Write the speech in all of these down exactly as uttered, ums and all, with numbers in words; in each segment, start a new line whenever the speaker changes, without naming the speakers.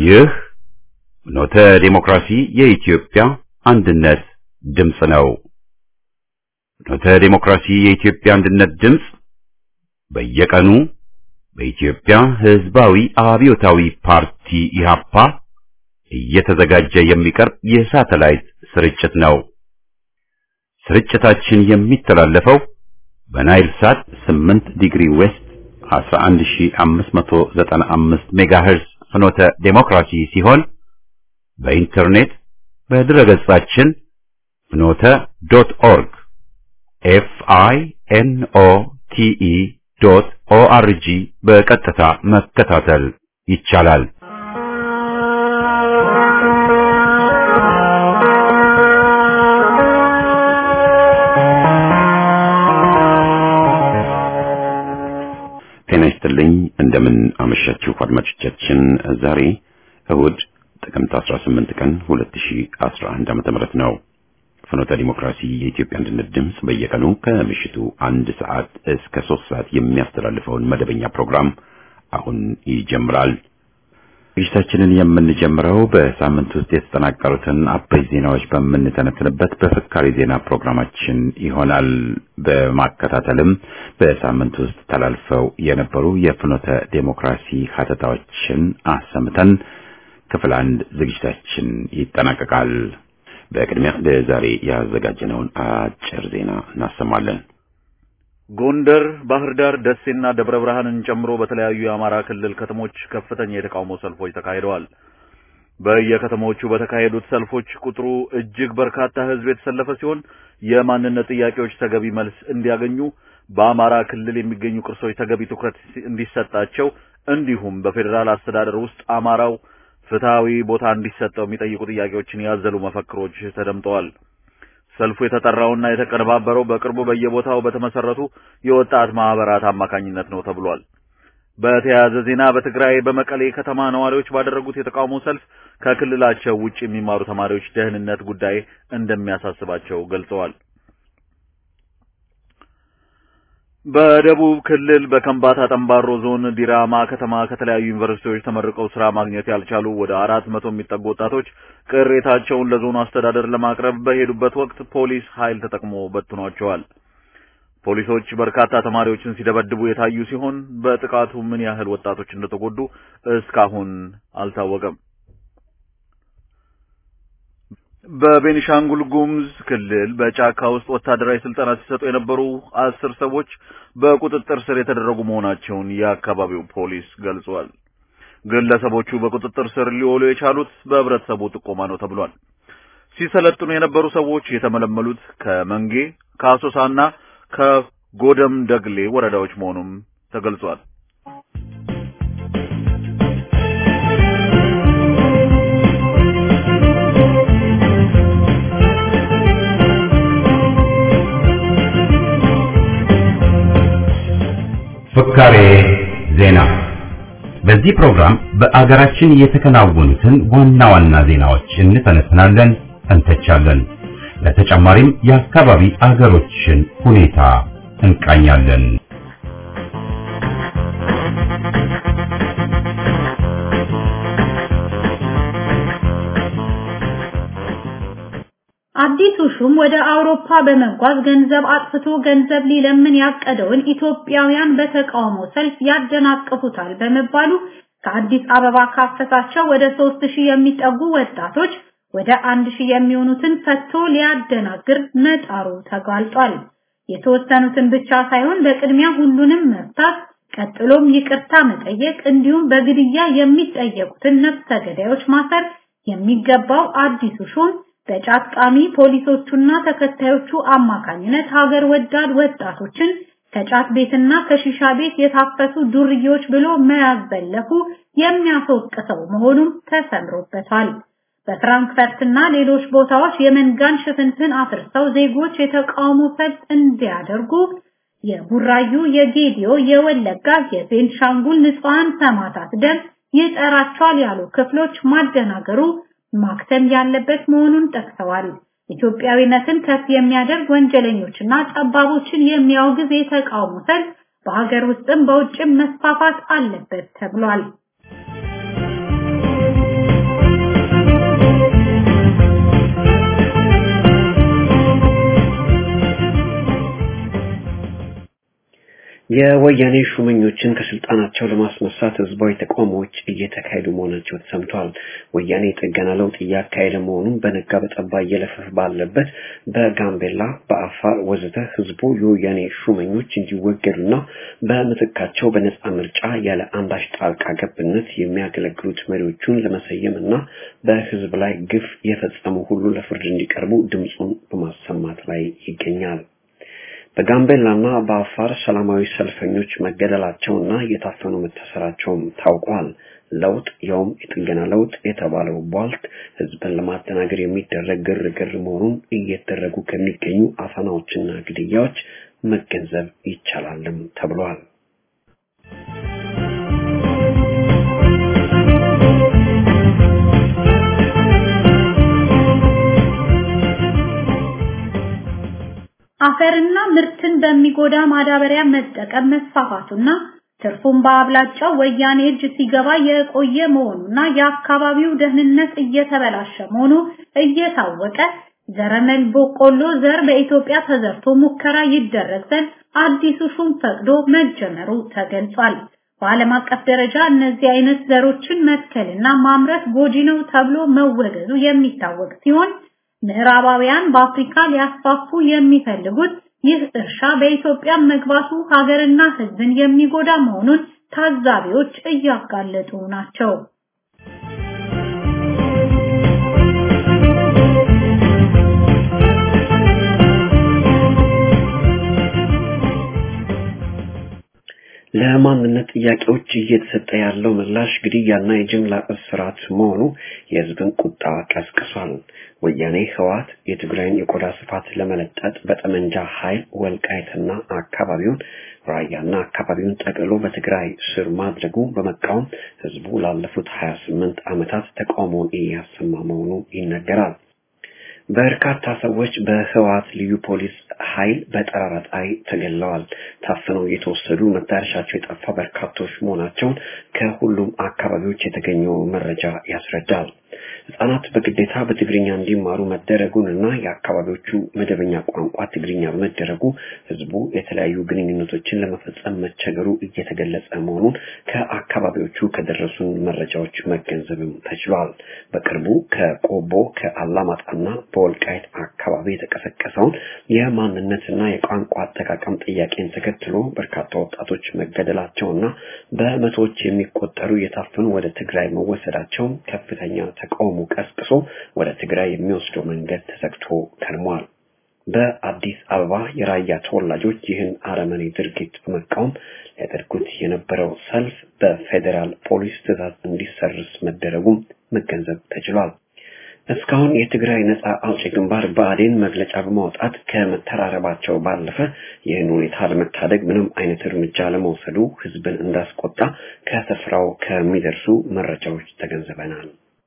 ይህ ኖተ ዲሞክራሲ የኢትዮጵያ አንድነት ድምጽ ነው። ኖተ ዲሞክራሲ የኢትዮጵያ አንድነት ድምጽ በየቀኑ በኢትዮጵያ ሕዝባዊ አብዮታዊ ፓርቲ ኢህአፓ እየተዘጋጀ የሚቀርብ የሳተላይት ስርጭት ነው። ስርጭታችን የሚተላለፈው በናይል ሳት ስምንት ዲግሪ ዌስት አስራ አንድ ሺህ አምስት መቶ ዘጠና አምስት ሜጋሄርዝ ፍኖተ ዲሞክራሲ ሲሆን በኢንተርኔት በድረገጻችን ፍኖተ ዶት ኦርግ ኤፍ አይ ኤን ኦ ቲ ኢ ዶት ኦ አር ጂ በቀጥታ መከታተል ይቻላል። ጤና ይስጥልኝ። እንደምን አመሻችሁ አድማጮቻችን። ዛሬ እሁድ ጥቅምት አስራ ስምንት ቀን ሁለት ሺህ አስራ አንድ ዓመተ ምህረት ነው። ፍኖተ ዲሞክራሲ የኢትዮጵያ አንድነት ድምጽ በየቀኑ ከምሽቱ አንድ ሰዓት እስከ ሶስት ሰዓት የሚያስተላልፈውን መደበኛ ፕሮግራም አሁን ይጀምራል። ዝግጅታችንን የምንጀምረው በሳምንት ውስጥ የተጠናቀሩትን አበይት ዜናዎች በምንተነትንበት በፍካሪ ዜና ፕሮግራማችን ይሆናል። በማከታተልም በሳምንት ውስጥ ተላልፈው የነበሩ የፍኖተ ዲሞክራሲ ሀተታዎችን አሰምተን ክፍል አንድ ዝግጅታችን ይጠናቀቃል። በቅድሚያ ለዛሬ ያዘጋጀነውን አጭር ዜና እናሰማለን።
ጎንደር፣ ባህር ዳር፣ ደሴና ደብረ ብርሃንን ጨምሮ በተለያዩ የአማራ ክልል ከተሞች ከፍተኛ የተቃውሞ ሰልፎች ተካሂደዋል። በየከተሞቹ በተካሄዱት ሰልፎች ቁጥሩ እጅግ በርካታ ሕዝብ የተሰለፈ ሲሆን የማንነት ጥያቄዎች ተገቢ መልስ እንዲያገኙ፣ በአማራ ክልል የሚገኙ ቅርሶች ተገቢ ትኩረት እንዲሰጣቸው እንዲሁም በፌደራል አስተዳደር ውስጥ አማራው ፍትሃዊ ቦታ እንዲሰጠው የሚጠይቁ ጥያቄዎችን ያዘሉ መፈክሮች ተደምጠዋል። ሰልፉ የተጠራውና የተቀነባበረው በቅርቡ በየቦታው በተመሰረቱ የወጣት ማህበራት አማካኝነት ነው ተብሏል። በተያያዘ ዜና በትግራይ በመቀሌ ከተማ ነዋሪዎች ባደረጉት የተቃውሞ ሰልፍ ከክልላቸው ውጪ የሚማሩ ተማሪዎች ደህንነት ጉዳይ እንደሚያሳስባቸው ገልጸዋል። በደቡብ ክልል በከምባታ ጠምባሮ ዞን ዲራማ ከተማ ከተለያዩ ዩኒቨርሲቲዎች ተመርቀው ስራ ማግኘት ያልቻሉ ወደ አራት መቶ የሚጠጉ ወጣቶች ቅሬታቸውን ለዞኑ አስተዳደር ለማቅረብ በሄዱበት ወቅት ፖሊስ ኃይል ተጠቅሞ በትኗቸዋል። ፖሊሶች በርካታ ተማሪዎችን ሲደበድቡ የታዩ ሲሆን በጥቃቱ ምን ያህል ወጣቶች እንደተጎዱ እስካሁን አልታወቀም። በቤኒሻንጉል ጉሙዝ ክልል በጫካ ውስጥ ወታደራዊ ስልጠና ሲሰጡ የነበሩ አስር ሰዎች በቁጥጥር ስር የተደረጉ መሆናቸውን የአካባቢው ፖሊስ ገልጿል። ግለሰቦቹ በቁጥጥር ስር ሊውሉ የቻሉት በህብረተሰቡ ጥቆማ ነው ተብሏል። ሲሰለጥኑ የነበሩ ሰዎች የተመለመሉት ከመንጌ፣ ከአሶሳና ከጎደም ደግሌ ወረዳዎች መሆኑም ተገልጿል።
ፍካሬ ዜና። በዚህ ፕሮግራም በአገራችን የተከናወኑትን ዋና ዋና ዜናዎች እንተነትናለን፣ እንተቻለን። ለተጨማሪም የአካባቢ አገሮችን ሁኔታ እንቃኛለን።
አዲሱ ሹም ወደ አውሮፓ በመጓዝ ገንዘብ አጥፍቶ ገንዘብ ሊለምን ያቀደውን ኢትዮጵያውያን በተቃውሞ ሰልፍ ያደናቅፉታል በመባሉ ከአዲስ አበባ ካፈሳቸው ወደ ሶስት ሺህ የሚጠጉ ወጣቶች ወደ አንድ ሺህ የሚሆኑትን ፈቶ ሊያደናግር መጣሩ ተጋልጧል። የተወሰኑትን ብቻ ሳይሆን በቅድሚያ ሁሉንም መፍታት፣ ቀጥሎም ይቅርታ መጠየቅ እንዲሁም በግድያ የሚጠየቁትን ነፍሰ ገዳዮች ማሰር የሚገባው አዲሱ ሹም በጫት ቃሚ ፖሊሶቹና ተከታዮቹ አማካኝነት ሀገር ወዳድ ወጣቶችን ከጫት ቤትና ከሺሻ ቤት የታፈሱ ዱርዬዎች ብሎ መያዝ በለፉ የሚያስወቅሰው መሆኑን ተሰምሮበታል። በፍራንክፈርትና ሌሎች ቦታዎች የመንጋን ሽፍንፍን አፍርሰው ዜጎች የተቃውሞ ሰልፍ እንዲያደርጉ የቡራዩ፣ የጌዲዮ፣ የወለጋ፣ የቤንሻንጉል ንጹሃን ሰማዕታት ደም ይጠራቸዋል ያሉ ክፍሎች ማደናገሩ ማክተም ያለበት መሆኑን ጠቅሰዋል። ኢትዮጵያዊነትን ከፍ የሚያደርግ ወንጀለኞችና ጠባቦችን የሚያወግዝ የተቃውሞ ሰልፍ በሀገር ውስጥም በውጭም መስፋፋት አለበት ተብሏል።
የወያኔ ሹመኞችን ከስልጣናቸው ለማስነሳት ህዝባዊ ተቃውሞዎች እየተካሄዱ መሆናቸው ተሰምቷል። ወያኔ ጥገና ለውጥ እያካሄደ መሆኑን በነጋ በጠባ እየለፈፈ ባለበት በጋምቤላ፣ በአፋር ወዘተ ህዝቡ የወያኔ ሹመኞች እንዲወገዱና በምትካቸው በነጻ ምርጫ ያለ አንዳች ጣልቃ ገብነት የሚያገለግሉት መሪዎቹን ለመሰየምና በህዝብ ላይ ግፍ የፈጸሙ ሁሉ ለፍርድ እንዲቀርቡ ድምጹን በማሰማት ላይ ይገኛል። በጋምቤላና በአፋር ሰላማዊ ሰልፈኞች መገደላቸውና የታፈኑ መታሰራቸው ታውቋል። ለውጥ ያውም የጥገና ለውጥ የተባለው ቧልት ህዝብን ለማደናገር የሚደረግ ግርግር መሆኑን እየተደረጉ ከሚገኙ አፈናዎችና ግድያዎች መገንዘብ ይቻላልም ተብሏል።
አፈርና ምርትን በሚጎዳ ማዳበሪያ መጠቀም መስፋፋቱና ትርፉን በአብላጫው ወያኔ እጅ ሲገባ የቆየ መሆኑና የአካባቢው ደህንነት እየተበላሸ መሆኑ እየታወቀ ዘረመል በቆሎ ዘር በኢትዮጵያ ተዘርቶ ሙከራ ይደረግ ዘንድ አዲሱ ሹም ፈቅዶ መጀመሩ ተገልጿል። በዓለም አቀፍ ደረጃ እነዚህ አይነት ዘሮችን መትከልና ማምረት ጎጂ ነው ተብሎ መወገዙ የሚታወቅ ሲሆን ምዕራባውያን በአፍሪካ ሊያስፋፉ የሚፈልጉት ይህ እርሻ በኢትዮጵያ መግባቱ ሀገርና ሕዝብን የሚጎዳ መሆኑን ታዛቢዎች እያጋለጡ ናቸው።
ለማንነት ጥያቄዎች እየተሰጠ ያለው ምላሽ ግድያና የጅምላ እስራት መሆኑ የህዝብን ቁጣ ቀስቅሷል። ወያኔ ህወሓት የትግራይን የቆዳ ስፋት ለመለጠጥ በጠመንጃ ኃይል ወልቃይትና አካባቢውን ራያና አካባቢውን ጠቅልሎ በትግራይ ስር ማድረጉ በመቃወም ህዝቡ ላለፉት ሀያ ስምንት ዓመታት ተቃውሞውን እያሰማ መሆኑ ይነገራል። በርካታ ሰዎች በህወሓት ልዩ ፖሊስ ኃይል በጠራራ ፀሐይ ተገለዋል። ታፍነው የተወሰዱ መዳረሻቸው የጠፋ በርካቶች መሆናቸውን ከሁሉም አካባቢዎች የተገኘው መረጃ ያስረዳል። ህጻናት በግዴታ በትግርኛ እንዲማሩ መደረጉንና የአካባቢዎቹ መደበኛ ቋንቋ ትግርኛ በመደረጉ ህዝቡ የተለያዩ ግንኙነቶችን ለመፈጸም መቸገሩ እየተገለጸ መሆኑን ከአካባቢዎቹ ከደረሱን መረጃዎች መገንዘብም ተችሏል። በቅርቡ ከቆቦ ከአላማጣና በወልቃይት አካባቢ የተቀሰቀሰውን የማንነትና የቋንቋ አጠቃቀም ጥያቄን ተከትሎ በርካታ ወጣቶች መገደላቸውና በመቶዎች የሚቆጠሩ የታፈኑ ወደ ትግራይ መወሰዳቸው ከፍተኛ ተቃውሞ ቀስቅሶ ወደ ትግራይ የሚወስደው መንገድ ተዘግቶ ከርሟል። በአዲስ አበባ የራያ ተወላጆች ይህን አረመኔ ድርጊት በመቃወም ያደርጉት የነበረው ሰልፍ በፌደራል ፖሊስ ትዕዛዝ እንዲሰርዝ መደረጉም መገንዘብ ተችሏል። እስካሁን የትግራይ ነጻ አውጪ ግንባር ብአዴን መግለጫ በማውጣት ከመተራረባቸው ባለፈ ይህን ሁኔታ ለመታደግ ምንም አይነት እርምጃ ለመውሰዱ ህዝብን እንዳስቆጣ ከስፍራው ከሚደርሱ መረጃዎች ተገንዝበናል።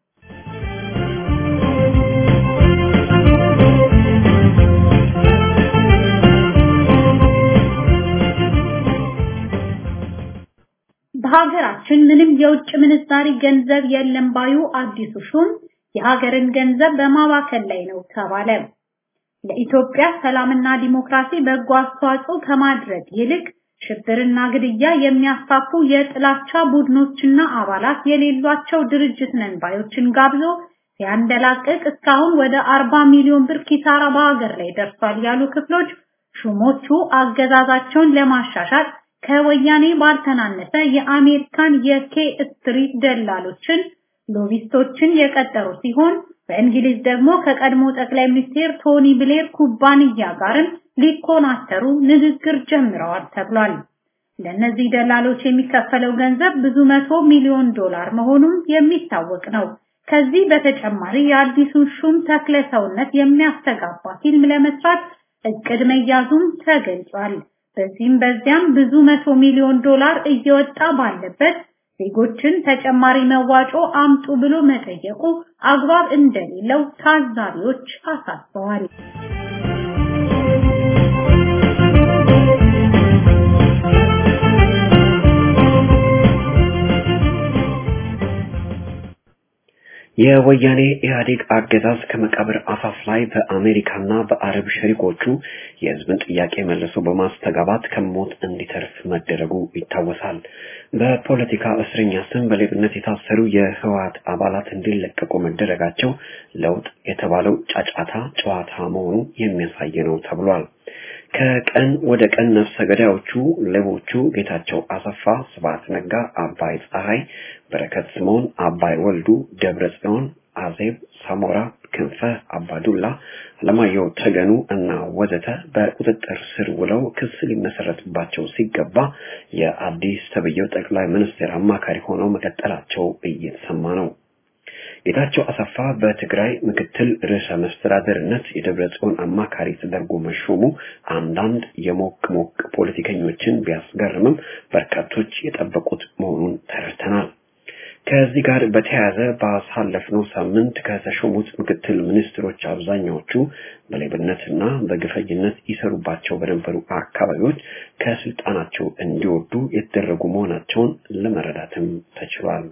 በሀገራችን ምንም የውጭ ምንዛሪ ገንዘብ የለም ባዩ አዲሱ ሹም የሀገርን ገንዘብ በማባከል ላይ ነው ተባለ። ለኢትዮጵያ ሰላምና ዲሞክራሲ በጎ አስተዋጽኦ ከማድረግ ይልቅ ሽብርና ግድያ የሚያስፋፉ የጥላቻ ቡድኖችና አባላት የሌሏቸው ድርጅት ነን ባዮችን ጋብዞ ሲያንደላቅቅ እስካሁን ወደ አርባ ሚሊዮን ብር ኪሳራ በሀገር ላይ ደርሷል ያሉ ክፍሎች ሹሞቹ አገዛዛቸውን ለማሻሻል ከወያኔ ባልተናነሰ የአሜሪካን የኬ ስትሪት ደላሎችን ሎቢስቶችን የቀጠሩ ሲሆን በእንግሊዝ ደግሞ ከቀድሞ ጠቅላይ ሚኒስትር ቶኒ ብሌር ኩባንያ ጋርም ሊኮናተሩ ንግግር ጀምረዋል ተብሏል። ለነዚህ ደላሎች የሚከፈለው ገንዘብ ብዙ መቶ ሚሊዮን ዶላር መሆኑን የሚታወቅ ነው። ከዚህ በተጨማሪ የአዲሱን ሹም ተክለ ሰውነት የሚያስተጋባ ፊልም ለመስራት እቅድ መያዙም ተገልጿል። በዚህም በዚያም ብዙ መቶ ሚሊዮን ዶላር እየወጣ ባለበት ዜጎችን ተጨማሪ መዋጮ አምጡ ብሎ መጠየቁ አግባብ እንደሌለው ታዛቢዎች አሳስበዋል።
የወያኔ ኢህአዴግ አገዛዝ ከመቃብር አፋፍ ላይ በአሜሪካና በአረብ ሸሪኮቹ የህዝብን ጥያቄ መልሶ በማስተጋባት ከሞት እንዲተርፍ መደረጉ ይታወሳል። በፖለቲካ እስረኛ ስም በሌብነት የታሰሩ የህወሓት አባላት እንዲለቀቁ መደረጋቸው ለውጥ የተባለው ጫጫታ ጨዋታ መሆኑ የሚያሳይ ነው ተብሏል። ከቀን ወደ ቀን ነፍሰ ገዳዮቹ ሌቦቹ ጌታቸው አሰፋ፣ ስብሐት ነጋ፣ አባይ ፀሐይ፣ በረከት ስምዖን፣ አባይ ወልዱ፣ ደብረ ጽዮን፣ አዜብ ሳሞራ፣ ክንፈ አባዱላ፣ አለማየሁ ተገኑ እና ወዘተ በቁጥጥር ስር ውለው ክስ ሊመሰረትባቸው ሲገባ የአዲስ ተብየው ጠቅላይ ሚኒስትር አማካሪ ሆነው መቀጠላቸው እየተሰማ ነው። ጌታቸው አሰፋ በትግራይ ምክትል ርዕሰ መስተዳድርነት የደብረ ጽዮን አማካሪ ተደርጎ መሾሙ አንዳንድ የሞቅ ሞቅ ፖለቲከኞችን ቢያስገርምም በርካቶች የጠበቁት መሆኑን ተረድተናል። ከዚህ ጋር በተያያዘ ባሳለፍነው ሳምንት ከተሾሙት ምክትል ሚኒስትሮች አብዛኛዎቹ በሌብነትና በግፈኝነት ይሰሩባቸው በነበሩ አካባቢዎች ከስልጣናቸው እንዲወርዱ የተደረጉ መሆናቸውን ለመረዳትም ተችሏል።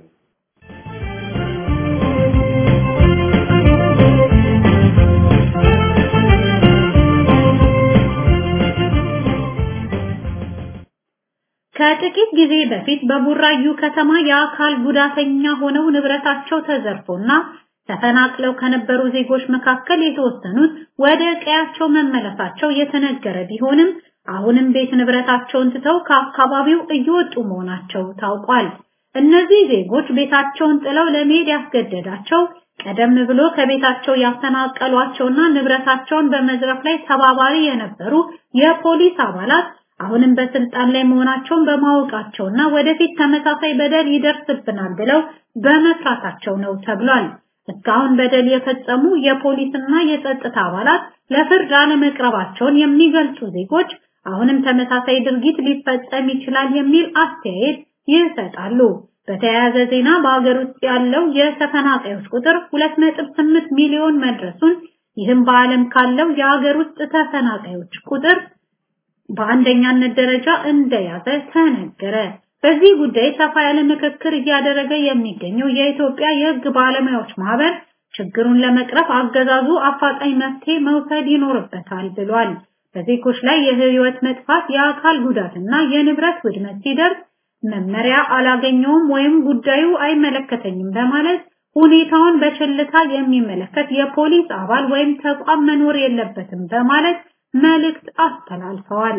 ከጥቂት ጊዜ በፊት በቡራዩ ከተማ የአካል ጉዳተኛ ሆነው ንብረታቸው ተዘርፎና ተፈናቅለው ከነበሩ ዜጎች መካከል የተወሰኑት ወደ ቀያቸው መመለሳቸው የተነገረ ቢሆንም አሁንም ቤት ንብረታቸውን ትተው ከአካባቢው እየወጡ መሆናቸው ታውቋል። እነዚህ ዜጎች ቤታቸውን ጥለው ለመሄድ ያስገደዳቸው ቀደም ብሎ ከቤታቸው ያፈናቀሏቸውና ንብረታቸውን በመዝረፍ ላይ ተባባሪ የነበሩ የፖሊስ አባላት አሁንም በስልጣን ላይ መሆናቸውን በማወቃቸውና ወደፊት ተመሳሳይ በደል ይደርስብናል ብለው በመፍራታቸው ነው ተብሏል። እስካሁን በደል የፈጸሙ የፖሊስና የጸጥታ አባላት ለፍርድ አለመቅረባቸውን የሚገልጹ ዜጎች አሁንም ተመሳሳይ ድርጊት ሊፈጸም ይችላል የሚል አስተያየት ይሰጣሉ። በተያያዘ ዜና በአገር ውስጥ ያለው የተፈናቃዮች ቁጥር ሁለት ነጥብ ስምንት ሚሊዮን መድረሱን ይህም በዓለም ካለው የአገር ውስጥ ተፈናቃዮች ቁጥር በአንደኛነት ደረጃ እንደያዘ ተነገረ። በዚህ ጉዳይ ሰፋ ያለ ምክክር እያደረገ የሚገኘው የኢትዮጵያ የሕግ ባለሙያዎች ማህበር ችግሩን ለመቅረፍ አገዛዙ አፋጣኝ መፍትሄ መውሰድ ይኖርበታል ብሏል። በዜጎች ላይ የህይወት መጥፋት፣ የአካል ጉዳትና የንብረት ውድመት ሲደርስ መመሪያ አላገኘውም ወይም ጉዳዩ አይመለከተኝም በማለት ሁኔታውን በችልታ የሚመለከት የፖሊስ አባል ወይም ተቋም መኖር የለበትም በማለት መልእክት አስተላልፈዋል።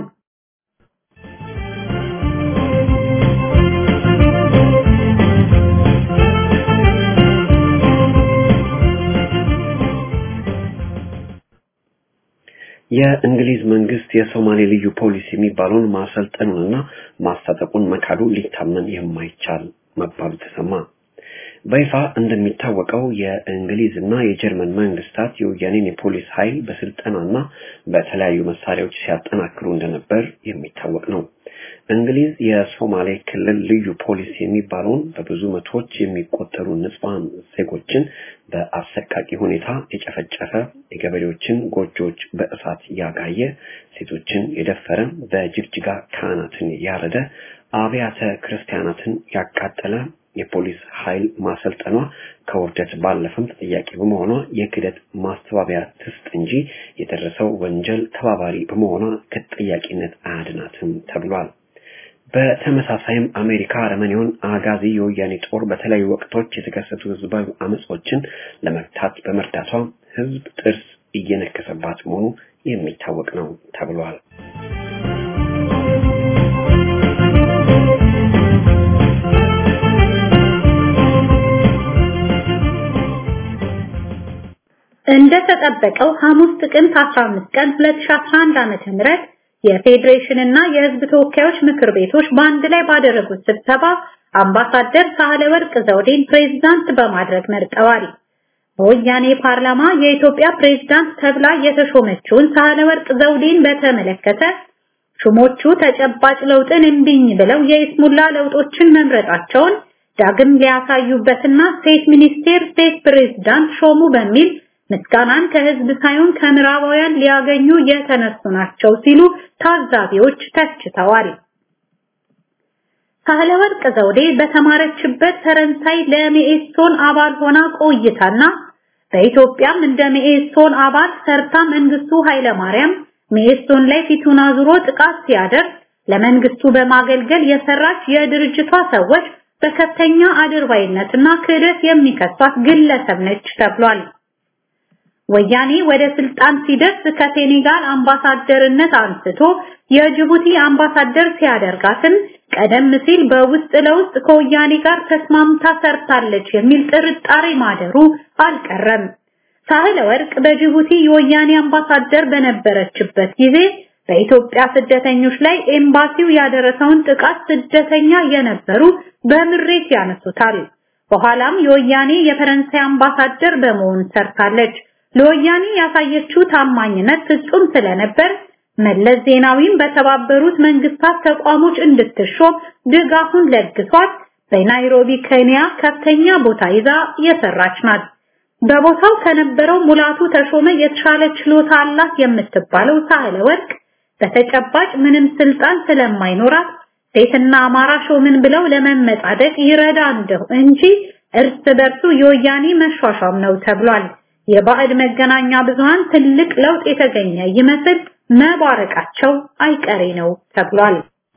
የእንግሊዝ መንግስት የሶማሌ ልዩ ፖሊስ የሚባለውን ማሰልጠኑንና ማስታጠቁን መካዱ ሊታመን የማይቻል መባሉ ተሰማ። በይፋ እንደሚታወቀው የእንግሊዝና የጀርመን መንግስታት የወያኔን የፖሊስ ኃይል በስልጠናና በተለያዩ መሳሪያዎች ሲያጠናክሩ እንደነበር የሚታወቅ ነው። እንግሊዝ የሶማሌ ክልል ልዩ ፖሊስ የሚባለውን በብዙ መቶዎች የሚቆጠሩ ንጹሃን ዜጎችን በአሰቃቂ ሁኔታ የጨፈጨፈ፣ የገበሬዎችን ጎጆዎች በእሳት ያጋየ፣ ሴቶችን የደፈረ፣ በጅግጅጋ ካህናትን ያረደ፣ አብያተ ክርስቲያናትን ያቃጠለ የፖሊስ ኃይል ማሰልጠኗ ከውርደት ባለፈም ተጠያቂ በመሆኗ የክደት ማስተባበያ ትስጥ እንጂ የደረሰው ወንጀል ተባባሪ በመሆኗ ከተጠያቂነት አያድናትም ተብሏል። በተመሳሳይም አሜሪካ አረመኔውን አጋዚ የወያኔ ጦር በተለያዩ ወቅቶች የተከሰቱ ህዝባዊ አመጾችን ለመግታት በመርዳቷ ህዝብ ጥርስ እየነከሰባት መሆኑ የሚታወቅ ነው ተብሏል።
እንደተጠበቀው ሐሙስ ጥቅምት አስራ አምስት ቀን ሁለት ሺህ አስራ አንድ ዓመተ ምህረት የፌዴሬሽን እና የህዝብ ተወካዮች ምክር ቤቶች በአንድ ላይ ባደረጉት ስብሰባ አምባሳደር ሳህለወርቅ ዘውዴን ፕሬዝዳንት በማድረግ መርጠዋል። በወያኔ ፓርላማ የኢትዮጵያ ፕሬዝዳንት ተብላ የተሾመችውን ሳህለወርቅ ዘውዴን በተመለከተ ሹሞቹ ተጨባጭ ለውጥን እምቢኝ ብለው የኢስሙላ ለውጦችን መምረጣቸውን ዳግም ሊያሳዩበትና ሴት ሚኒስቴር ሴት ፕሬዝዳንት ሾሙ በሚል ምስጋናን ከህዝብ ሳይሆን ከምዕራባውያን ሊያገኙ የተነሱ ናቸው ሲሉ ታዛቢዎች ተችተዋል። ሳህለወርቅ ዘውዴ በተማረችበት ፈረንሳይ ለሜኤሶን አባል ሆና ቆይታና በኢትዮጵያም እንደ ሜኤሶን አባል ሰርታ መንግስቱ ኃይለማርያም ሜኤሶን ላይ ፊቱን አዙሮ ጥቃት ሲያደርግ ለመንግስቱ በማገልገል የሰራች የድርጅቷ ሰዎች በከፍተኛ አድርባይነትና ክህደት የሚከሷት ግለሰብ ነች ተብሏል። ወያኔ ወደ ስልጣን ሲደርስ ከሴኔጋል አምባሳደርነት አንስቶ የጅቡቲ አምባሳደር ሲያደርጋትም ቀደም ሲል በውስጥ ለውስጥ ከወያኔ ጋር ተስማምታ ሰርታለች የሚል ጥርጣሬ ማደሩ አልቀረም። ሳህለወርቅ በጅቡቲ የወያኔ አምባሳደር በነበረችበት ጊዜ በኢትዮጵያ ስደተኞች ላይ ኤምባሲው ያደረሰውን ጥቃት ስደተኛ የነበሩ በምሬት ያነሱታል። በኋላም የወያኔ የፈረንሳይ አምባሳደር በመሆን ሰርታለች። ለወያኔ ያሳየችው ታማኝነት ፍጹም ስለነበር መለስ ዜናዊም በተባበሩት መንግስታት ተቋሞች እንድትሾም ድጋፉን ለግሷት በናይሮቢ ኬንያ ከፍተኛ ቦታ ይዛ የሰራች ናት። በቦታው ከነበረው ሙላቱ ተሾመ የተሻለ ችሎታ አላት የምትባለው ሳህለወርቅ በተጨባጭ ምንም ስልጣን ስለማይኖራት ሴትና አማራ ሾምን ብለው ለመመጻደቅ ይረዳ እንደው እንጂ እርስ በርሱ የወያኔ መሿሿም ነው ተብሏል። የባዕድ መገናኛ ብዙሃን ትልቅ ለውጥ የተገኘ ይመስል መባረቃቸው አይቀሬ ነው ተብሏል።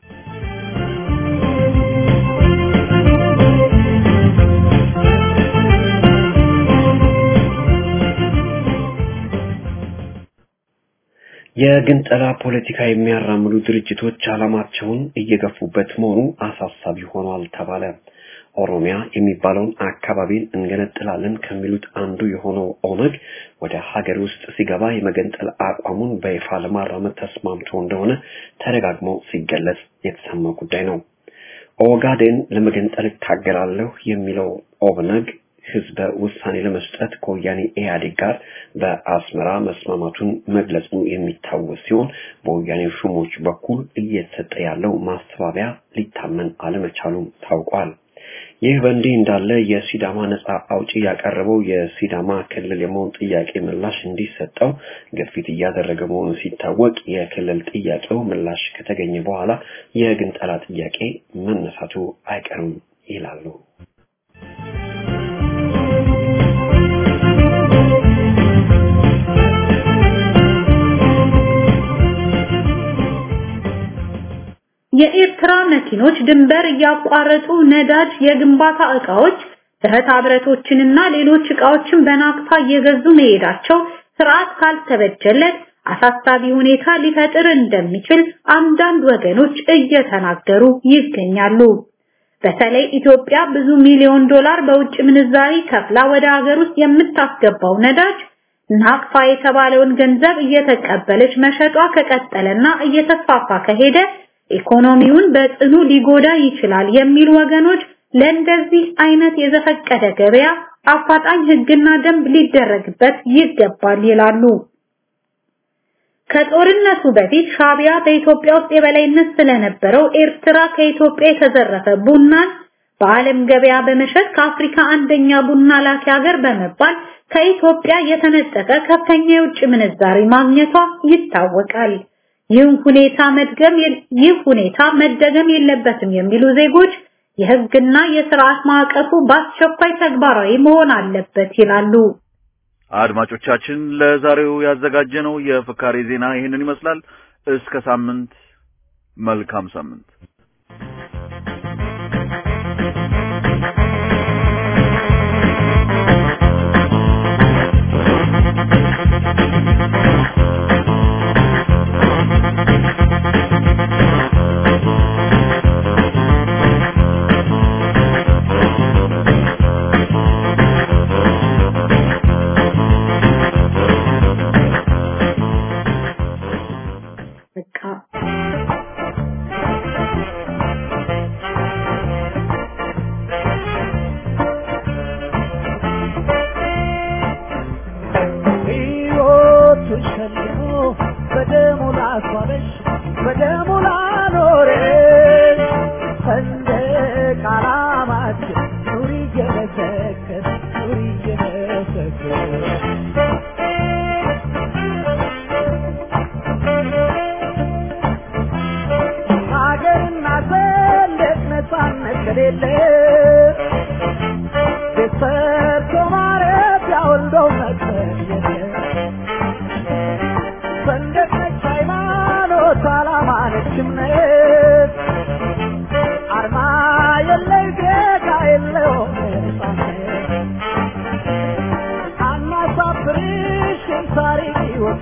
የግንጠላ ፖለቲካ የሚያራምዱ ድርጅቶች ዓላማቸውን እየገፉበት መሆኑ አሳሳቢ ሆኗል ተባለ። ኦሮሚያ የሚባለውን አካባቢን እንገነጥላለን ከሚሉት አንዱ የሆነው ኦነግ ወደ ሀገር ውስጥ ሲገባ የመገንጠል አቋሙን በይፋ ለማራመድ ተስማምቶ እንደሆነ ተደጋግሞ ሲገለጽ የተሰማ ጉዳይ ነው። ኦጋዴን ለመገንጠል ታገላለሁ የሚለው ኦብነግ ህዝበ ውሳኔ ለመስጠት ከወያኔ ኢህአዴግ ጋር በአስመራ መስማማቱን መግለጹ የሚታወስ ሲሆን በወያኔ ሹሞች በኩል እየተሰጠ ያለው ማስተባበያ ሊታመን አለመቻሉም ታውቋል። ይህ በእንዲህ እንዳለ የሲዳማ ነጻ አውጪ ያቀረበው የሲዳማ ክልል የመሆን ጥያቄ ምላሽ እንዲሰጠው ግፊት እያደረገ መሆኑ ሲታወቅ የክልል ጥያቄው ምላሽ ከተገኘ በኋላ የግንጠላ ጥያቄ መነሳቱ አይቀርም ይላሉ።
የኤርትራ መኪኖች ድንበር ያቋረጡ ነዳጅ፣ የግንባታ ዕቃዎች፣ ብረታ ብረቶችንና ሌሎች ዕቃዎችን በናቅፋ እየገዙ መሄዳቸው ስርዓት ካልተበጀለት አሳሳቢ ሁኔታ ሊፈጥር እንደሚችል አንዳንድ ወገኖች እየተናገሩ ይገኛሉ። በተለይ ኢትዮጵያ ብዙ ሚሊዮን ዶላር በውጭ ምንዛሪ ከፍላ ወደ ሀገር ውስጥ የምታስገባው ነዳጅ ናቅፋ የተባለውን ገንዘብ እየተቀበለች መሸጧ ከቀጠለና እየተስፋፋ ከሄደ ኢኮኖሚውን በጽኑ ሊጎዳ ይችላል የሚሉ ወገኖች ለእንደዚህ አይነት የዘፈቀደ ገበያ አፋጣኝ ህግና ደንብ ሊደረግበት ይገባል ይላሉ። ከጦርነቱ በፊት ሻቢያ በኢትዮጵያ ውስጥ የበላይነት ስለነበረው ኤርትራ ከኢትዮጵያ የተዘረፈ ቡናን በዓለም ገበያ በመሸጥ ከአፍሪካ አንደኛ ቡና ላኪ ሀገር በመባል ከኢትዮጵያ የተነጠቀ ከፍተኛ የውጭ ምንዛሪ ማግኘቷ ይታወቃል። ይህ ሁኔታ መድገም ይህ ሁኔታ መደገም የለበትም የሚሉ ዜጎች የህግና የሥርዓት ማዕቀፉ በአስቸኳይ ተግባራዊ መሆን አለበት ይላሉ።
አድማጮቻችን ለዛሬው ያዘጋጀነው የፍካሬ ዜና ይህንን ይመስላል። እስከ ሳምንት መልካም ሳምንት።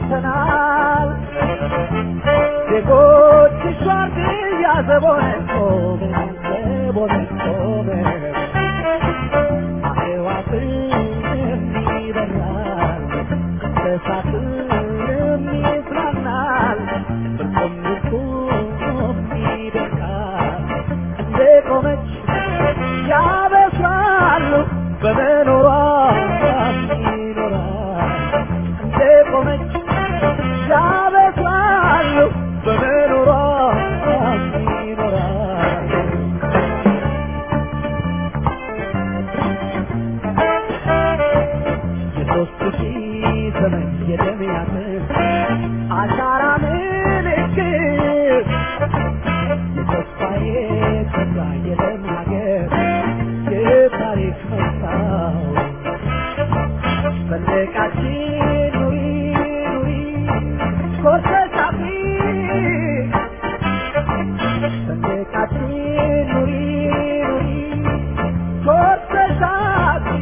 ተበተናል ዜጎች ሻርድ ያዘቦነቆ በቦነቆ አህዋትን ይበራል ተሳትን ይጽናናል ብርቁም ብርቁም ይደርቃል እንደ ቆመች ያበስራሉ በመኖሯ ይኖራል እንደ ቆመች ያበስራሉ በመኖሯ ይኖራል የሦስት ሺህ ዘመን የደም ያፍስ አሻራ ምልክት የተስፋዬ ተስፋ የደም ሀገር የታሪክ መስታወት ሰንደቃችን ኑሪ ኑሪ ኮርተሽ አፍሪ ሰንደቃችን ኑሪ ኑሪ ኮርተሽ አፍሪ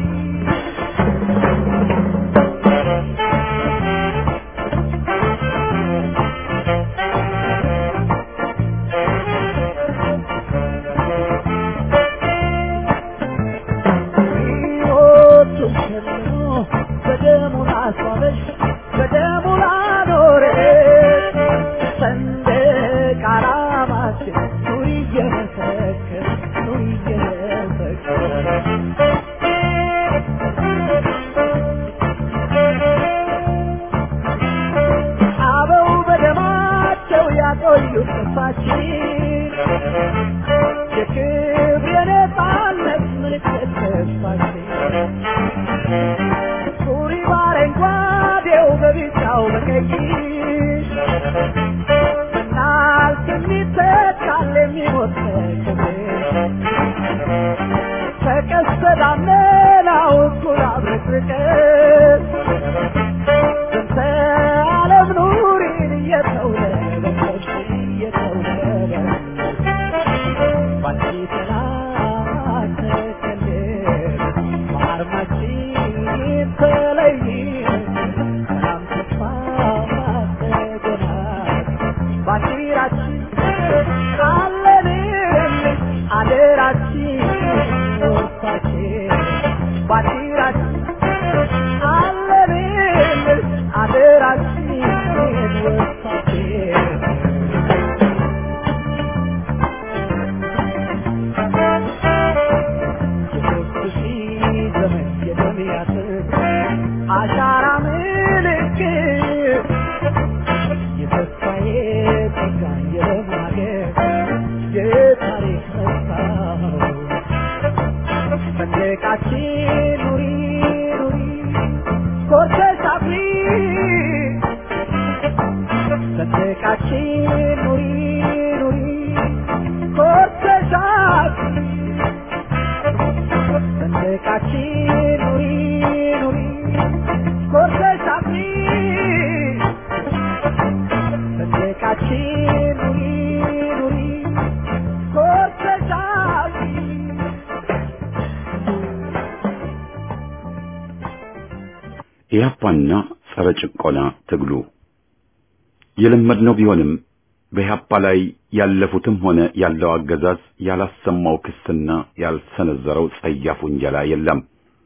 ኢህአፓና ጸረ ጭቆና ትግሉ የለመድነው ቢሆንም በኢህአፓ ላይ ያለፉትም ሆነ ያለው አገዛዝ ያላሰማው ክስና ያልሰነዘረው ጸያፍ ውንጀላ የለም።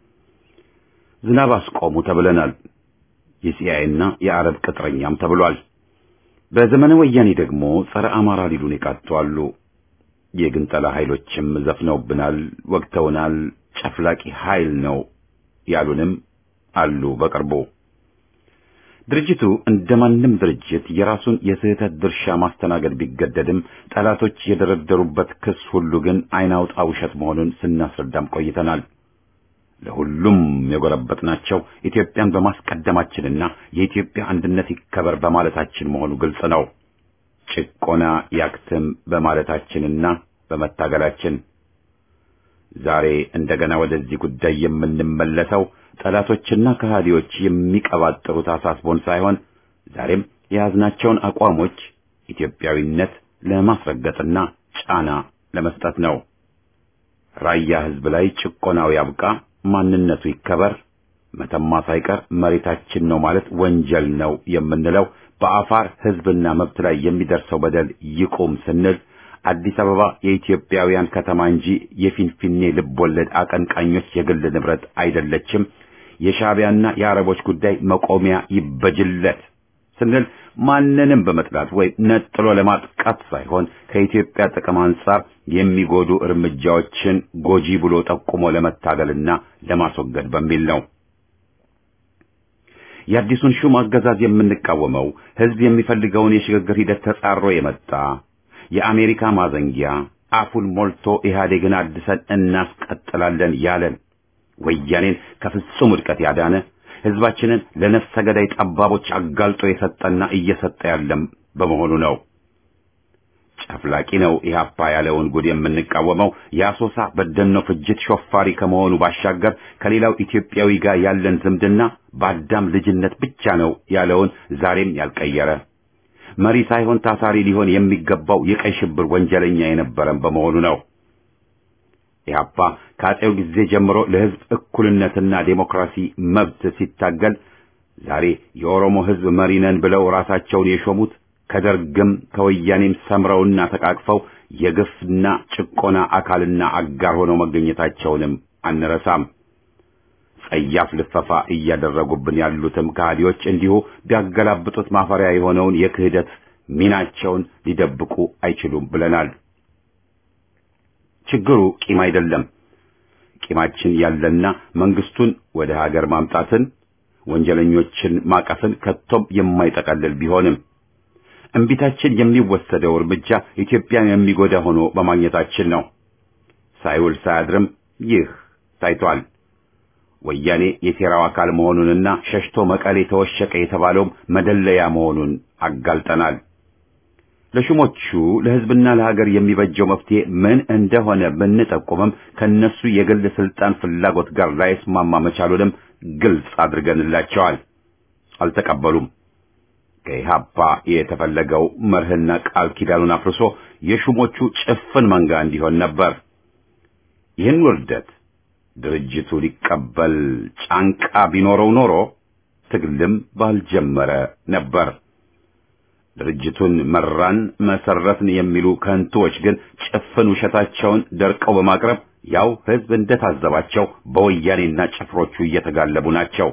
ዝናብ አስቆሙ ተብለናል። የሲአይኤና የአረብ ቅጥረኛም ተብሏል። በዘመነ ወያኔ ደግሞ ጸረ አማራ ሊሉን ይቃጣሉ። የግንጠላ ኃይሎችም ዘፍነውብናል፣ ወግተውናል። ጨፍላቂ ኃይል ነው ያሉንም አሉ። በቅርቡ ድርጅቱ እንደማንም ድርጅት የራሱን የስህተት ድርሻ ማስተናገድ ቢገደድም ጠላቶች የደረደሩበት ክስ ሁሉ ግን አይናውጣ ውሸት መሆኑን ስናስረዳም ቆይተናል። ለሁሉም የጎረበጥናቸው ኢትዮጵያን በማስቀደማችንና የኢትዮጵያ አንድነት ይከበር በማለታችን መሆኑ ግልጽ ነው። ጭቆና ያክትም በማለታችንና በመታገላችን ዛሬ እንደገና ወደዚህ ጉዳይ የምንመለሰው ጠላቶችና ከሃዲዎች የሚቀባጥሩት አሳስቦን ሳይሆን ዛሬም የያዝናቸውን አቋሞች ኢትዮጵያዊነት ለማስረገጥና ጫና ለመስጠት ነው። ራያ ህዝብ ላይ ጭቆናው ያብቃ፣ ማንነቱ ይከበር፣ መተማ ሳይቀር መሬታችን ነው ማለት ወንጀል ነው የምንለው በአፋር ሕዝብና መብት ላይ የሚደርሰው በደል ይቆም ስንል አዲስ አበባ የኢትዮጵያውያን ከተማ እንጂ የፊንፊኔ ልቦለድ አቀንቃኞች የግል ንብረት አይደለችም፣ የሻዕቢያና የአረቦች ጉዳይ መቆሚያ ይበጅለት ስንል ማንንም በመጥላት ወይ ነጥሎ ለማጥቃት ሳይሆን ከኢትዮጵያ ጥቅም አንጻር የሚጎዱ እርምጃዎችን ጎጂ ብሎ ጠቁሞ ለመታገልና ለማስወገድ በሚል ነው። የአዲሱን ሹም አገዛዝ የምንቃወመው ሕዝብ የሚፈልገውን የሽግግር ሂደት ተጻሮ የመጣ የአሜሪካ ማዘንጊያ አፉን ሞልቶ ኢህአዴግን አድሰን እናስቀጥላለን ያለን ወያኔን ከፍጹም ውድቀት ያዳነ ሕዝባችንን ለነፍሰ ገዳይ ጠባቦች አጋልጦ የሰጠና እየሰጠ ያለም በመሆኑ ነው። ጨፍላቂ ነው ኢህአፓ ያለውን ጉድ የምንቃወመው የአሶሳ በደኖ ፍጅት ሾፋሪ ከመሆኑ ባሻገር ከሌላው ኢትዮጵያዊ ጋር ያለን ዝምድና በአዳም ልጅነት ብቻ ነው ያለውን ዛሬም ያልቀየረ መሪ ሳይሆን ታሳሪ ሊሆን የሚገባው የቀይ ሽብር ወንጀለኛ የነበረን በመሆኑ ነው። ኢህአፓ ከአጼው ጊዜ ጀምሮ ለሕዝብ እኩልነትና ዴሞክራሲ መብት ሲታገል ዛሬ የኦሮሞ ሕዝብ መሪ ነን ብለው ራሳቸውን የሾሙት ከደርግም ከወያኔም ሰምረውና ተቃቅፈው የግፍና ጭቆና አካልና አጋር ሆነው መገኘታቸውንም አንረሳም። ጸያፍ ልፈፋ እያደረጉብን ያሉትም ከሃዲዎች እንዲሁ ቢያገላብጡት ማፈሪያ የሆነውን የክህደት ሚናቸውን ሊደብቁ አይችሉም ብለናል። ችግሩ ቂም አይደለም። ቂማችን ያለና መንግስቱን ወደ ሀገር ማምጣትን፣ ወንጀለኞችን ማቀፍን ከቶም የማይጠቀልል ቢሆንም እንቢታችን የሚወሰደው እርምጃ ኢትዮጵያን የሚጎዳ ሆኖ በማግኘታችን ነው። ሳይውል ሳያድርም ይህ ታይቷል። ወያኔ የሴራው አካል መሆኑንና ሸሽቶ መቀሌ ተወሸቀ የተባለውም መደለያ መሆኑን አጋልጠናል። ለሹሞቹ ለሕዝብና ለሀገር የሚበጀው መፍትሄ ምን እንደሆነ ብንጠቁምም ከነሱ የግል ስልጣን ፍላጎት ጋር ላይስማማ መቻሉንም ግልጽ አድርገንላቸዋል። አልተቀበሉም። ከኢህአፓ የተፈለገው መርህና ቃል ኪዳኑን አፍርሶ የሹሞቹ ጭፍን መንጋ እንዲሆን ነበር። ይህን ውርደት ድርጅቱ ሊቀበል ጫንቃ ቢኖረው ኖሮ ትግልም ባልጀመረ ነበር። ድርጅቱን መራን መሰረትን የሚሉ ከንቶች ግን ጭፍን ውሸታቸውን ደርቀው በማቅረብ ያው ሕዝብ እንደታዘባቸው በወያኔና ጭፍሮቹ እየተጋለቡ ናቸው።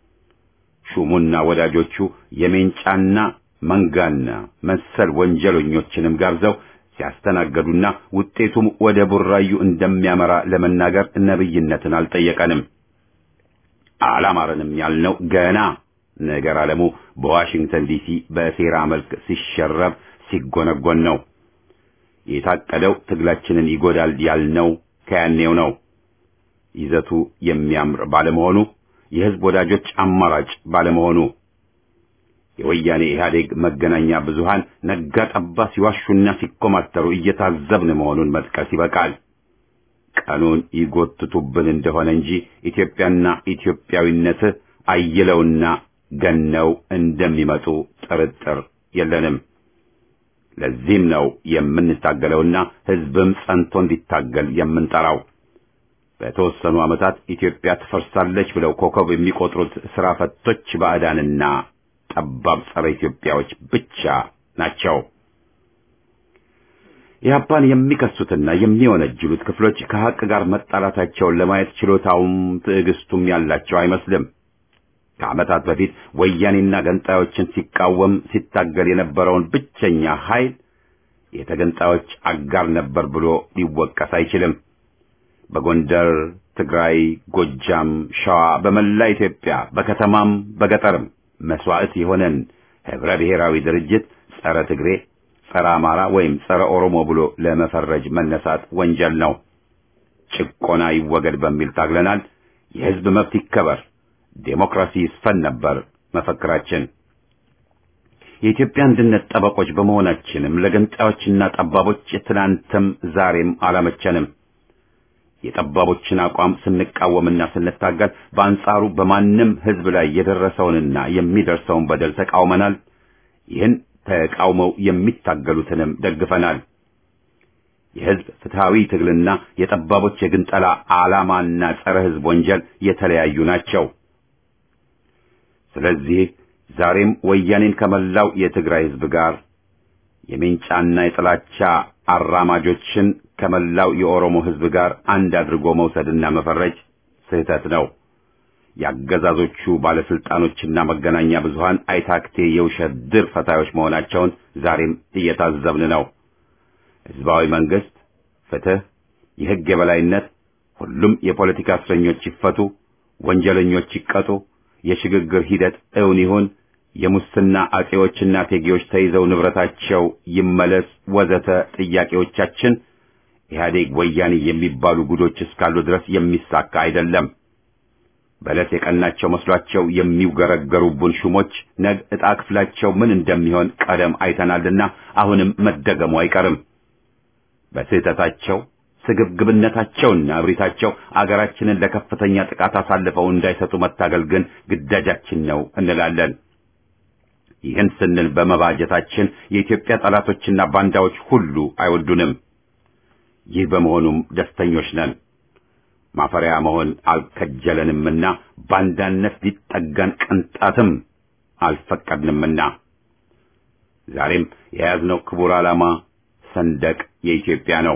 ሹሙና ወዳጆቹ የሜንጫና መንጋና መሰል ወንጀለኞችንም ጋብዘው ሲያስተናገዱና ውጤቱም ወደ ቡራዩ እንደሚያመራ ለመናገር ነብይነትን አልጠየቀንም። አላማረንም ያልነው ገና ነገር ዓለሙ በዋሽንግተን ዲሲ በሴራ መልክ ሲሸረብ ሲጎነጎን ነው። የታቀደው ትግላችንን ይጎዳል ያልነው ከያኔው ነው። ይዘቱ የሚያምር ባለመሆኑ የሕዝብ ወዳጆች አማራጭ ባለመሆኑ የወያኔ ኢህአዴግ መገናኛ ብዙሃን ነጋ ጠባ ሲዋሹና ሲኮማተሩ እየታዘብን መሆኑን መጥቀስ ይበቃል። ቀኑን ይጎትቱብን እንደሆነ እንጂ ኢትዮጵያና ኢትዮጵያዊነት አይለውና ገነው እንደሚመጡ ጥርጥር የለንም። ለዚህም ነው የምንታገለውና ሕዝብም ጸንቶ እንዲታገል የምንጠራው። በተወሰኑ ዓመታት ኢትዮጵያ ትፈርሳለች ብለው ኮከብ የሚቆጥሩት ስራ ፈቶች ባዕዳንና ጠባብ ጸረ ኢትዮጵያዎች ብቻ ናቸው። ኢህአፓን የሚከሱትና የሚወነጅሉት ክፍሎች ከሐቅ ጋር መጣላታቸውን ለማየት ችሎታውም ትዕግስቱም ያላቸው አይመስልም። ከዓመታት በፊት ወያኔና ገንጣዮችን ሲቃወም ሲታገል የነበረውን ብቸኛ ኃይል የተገንጣዮች አጋር ነበር ብሎ ሊወቀስ አይችልም። በጎንደር፣ ትግራይ፣ ጎጃም፣ ሸዋ፣ በመላ ኢትዮጵያ በከተማም በገጠርም መስዋዕት የሆነን ህብረ ብሔራዊ ድርጅት ጸረ ትግሬ፣ ጸረ አማራ ወይም ጸረ ኦሮሞ ብሎ ለመፈረጅ መነሳት ወንጀል ነው። ጭቆና ይወገድ በሚል ታግለናል። የህዝብ መብት ይከበር፣ ዴሞክራሲ ይስፈን ነበር መፈክራችን። የኢትዮጵያ አንድነት ጠበቆች በመሆናችንም ለገንጣዮችና ጠባቦች ትናንትም ዛሬም አላመቸንም። የጠባቦችን አቋም ስንቃወምና ስንታገል በአንጻሩ በማንም ህዝብ ላይ የደረሰውንና የሚደርሰውን በደል ተቃውመናል። ይህን ተቃውመው የሚታገሉትንም ደግፈናል። የህዝብ ፍትሃዊ ትግልና የጠባቦች የግንጠላ ዓላማና ጸረ ህዝብ ወንጀል የተለያዩ ናቸው። ስለዚህ ዛሬም ወያኔን ከመላው የትግራይ ህዝብ ጋር የሜንጫና የጥላቻ አራማጆችን ከመላው የኦሮሞ ህዝብ ጋር አንድ አድርጎ መውሰድና መፈረጅ ስህተት ነው። ያገዛዞቹ ባለስልጣኖችና መገናኛ ብዙሃን አይታክቴ የውሸት ድር ፈታዮች መሆናቸውን ዛሬም እየታዘብን ነው። ህዝባዊ መንግስት፣ ፍትህ፣ የህግ የበላይነት፣ ሁሉም የፖለቲካ እስረኞች ይፈቱ፣ ወንጀለኞች ይቀጡ፣ የሽግግር ሂደት እውን ይሁን፣ የሙስና አጼዎችና ቴጌዎች ተይዘው ንብረታቸው ይመለስ ወዘተ ጥያቄዎቻችን ኢህአዴግ ወያኔ የሚባሉ ጉዶች እስካሉ ድረስ የሚሳካ አይደለም። በለስ የቀናቸው መስሏቸው የሚውገረገሩብን ሹሞች ነገ ዕጣ ክፍላቸው ምን እንደሚሆን ቀደም አይተናልና አሁንም መደገሙ አይቀርም። በስህተታቸው ስግብግብነታቸውና እብሪታቸው አገራችንን ለከፍተኛ ጥቃት አሳልፈው እንዳይሰጡ መታገል ግን ግዳጃችን ነው እንላለን። ይህን ስንል በመባጀታችን የኢትዮጵያ ጠላቶችና ባንዳዎች ሁሉ አይወዱንም። ይህ በመሆኑም ደስተኞች ነን። ማፈሪያ መሆን አልከጀለንምና ባንዳነት ሊጠጋን ቅንጣትም አልፈቀድንምና ዛሬም የያዝነው ክቡር ዓላማ ሰንደቅ የኢትዮጵያ ነው።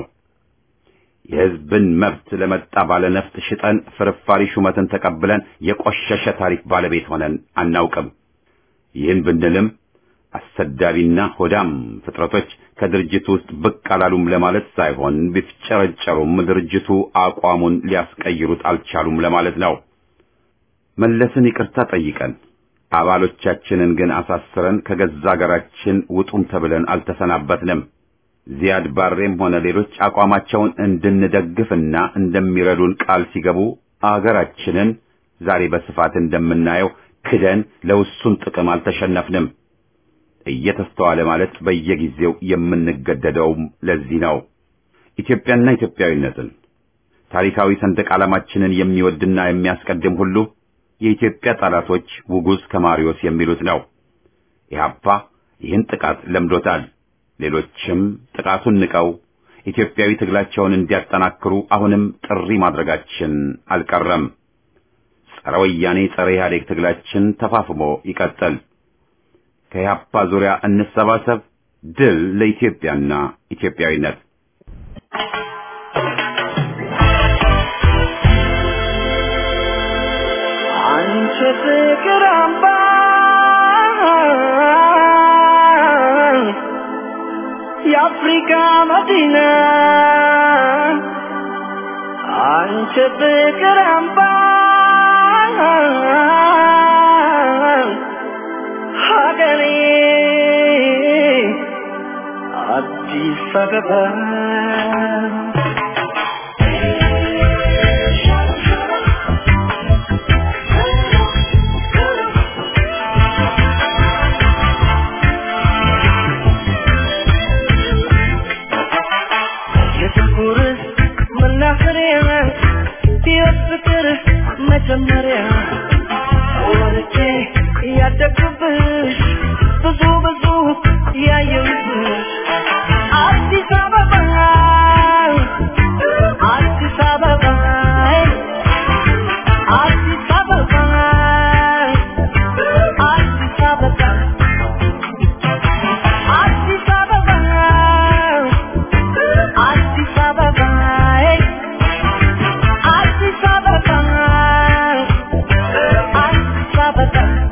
የሕዝብን መብት ለመጣ ባለነፍጥ ሽጠን ፍርፋሪ ሹመትን ተቀብለን የቆሸሸ ታሪክ ባለቤት ሆነን አናውቅም። ይህን ብንልም አሰዳቢና ሆዳም ፍጥረቶች ከድርጅቱ ውስጥ ብቅ አላሉም ለማለት ሳይሆን ቢፍጨረጨሩም ድርጅቱ አቋሙን ሊያስቀይሩት አልቻሉም ለማለት ነው። መለስን ይቅርታ ጠይቀን አባሎቻችንን ግን አሳስረን ከገዛ ሀገራችን ውጡም ተብለን አልተሰናበትንም። ዚያድ ባሬም ሆነ ሌሎች አቋማቸውን እንድንደግፍና እንደሚረዱን ቃል ሲገቡ አገራችንን ዛሬ በስፋት እንደምናየው ክደን ለውሱን ጥቅም አልተሸነፍንም። እየተስተዋለ ማለት በየጊዜው የምንገደደውም ለዚህ ነው። ኢትዮጵያና ኢትዮጵያዊነትን ታሪካዊ ሰንደቅ ዓላማችንን የሚወድና የሚያስቀድም ሁሉ የኢትዮጵያ ጠላቶች ውጉዝ ከማሪዮስ የሚሉት ነው። ኢህአፓ ይህን ጥቃት ለምዶታል። ሌሎችም ጥቃቱን ንቀው ኢትዮጵያዊ ትግላቸውን እንዲያጠናክሩ አሁንም ጥሪ ማድረጋችን አልቀረም። ጸረ ወያኔ ጸረ ኢህአዴግ ትግላችን ተፋፍሞ ይቀጥል። ከኢህአፓ ዙሪያ እንሰባሰብ። ድል ለኢትዮጵያና ኢትዮጵያዊነት።
አንቺ ፍቅር አምባ የአፍሪካ መዲና አንቺ ፍቅር አምባ ሀገሬ አዲስ አበባ የፍቅር መጀመሪያ ወልጄ ያደግኩብሽ ብዙ ብዙ ያየሁብሽ አዲስ አበባ አዲስ አበባ አዲስ አበባ አዲስ አበባ አዲስ አበባ አዲስ አበባ አዲስ አበባ አዲስ አበባ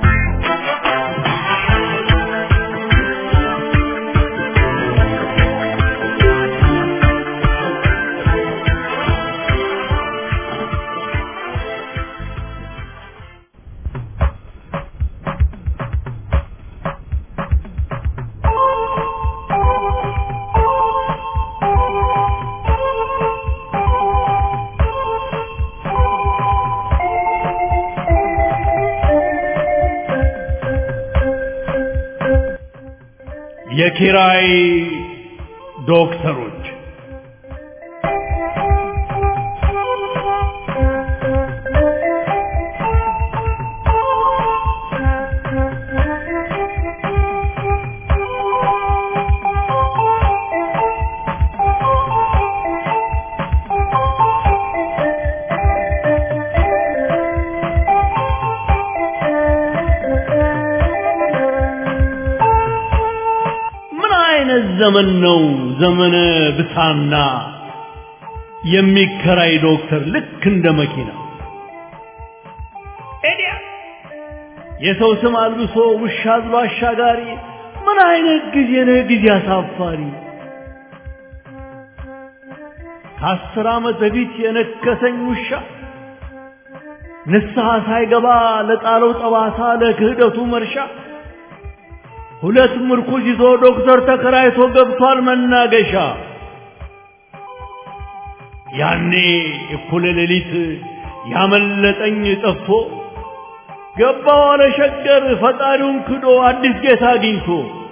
የኪራይ ዶክተሮች ዘመን ነው ዘመነ ብሳና የሚከራይ ዶክተር ልክ እንደ መኪና ኤዲያ የሰው ስም አልብሶ ውሻ አዝሎ አሻጋሪ ምን አይነት ጊዜ ነው ጊዜ አሳፋሪ ከአስር ዓመት በፊት የነከሰኝ ውሻ ንስሐ ሳይገባ ለጣለው ጠባሳ ለክህደቱ መርሻ ሁለት ምርኩዝ ይዞ ዶክተር ተከራይቶ ገብቷል መናገሻ ያኔ እኩለ ሌሊት ያመለጠኝ ጠፍቶ ገባው አለ ሸገር ፈጣሪውን ክዶ አዲስ ጌታ አግኝቶ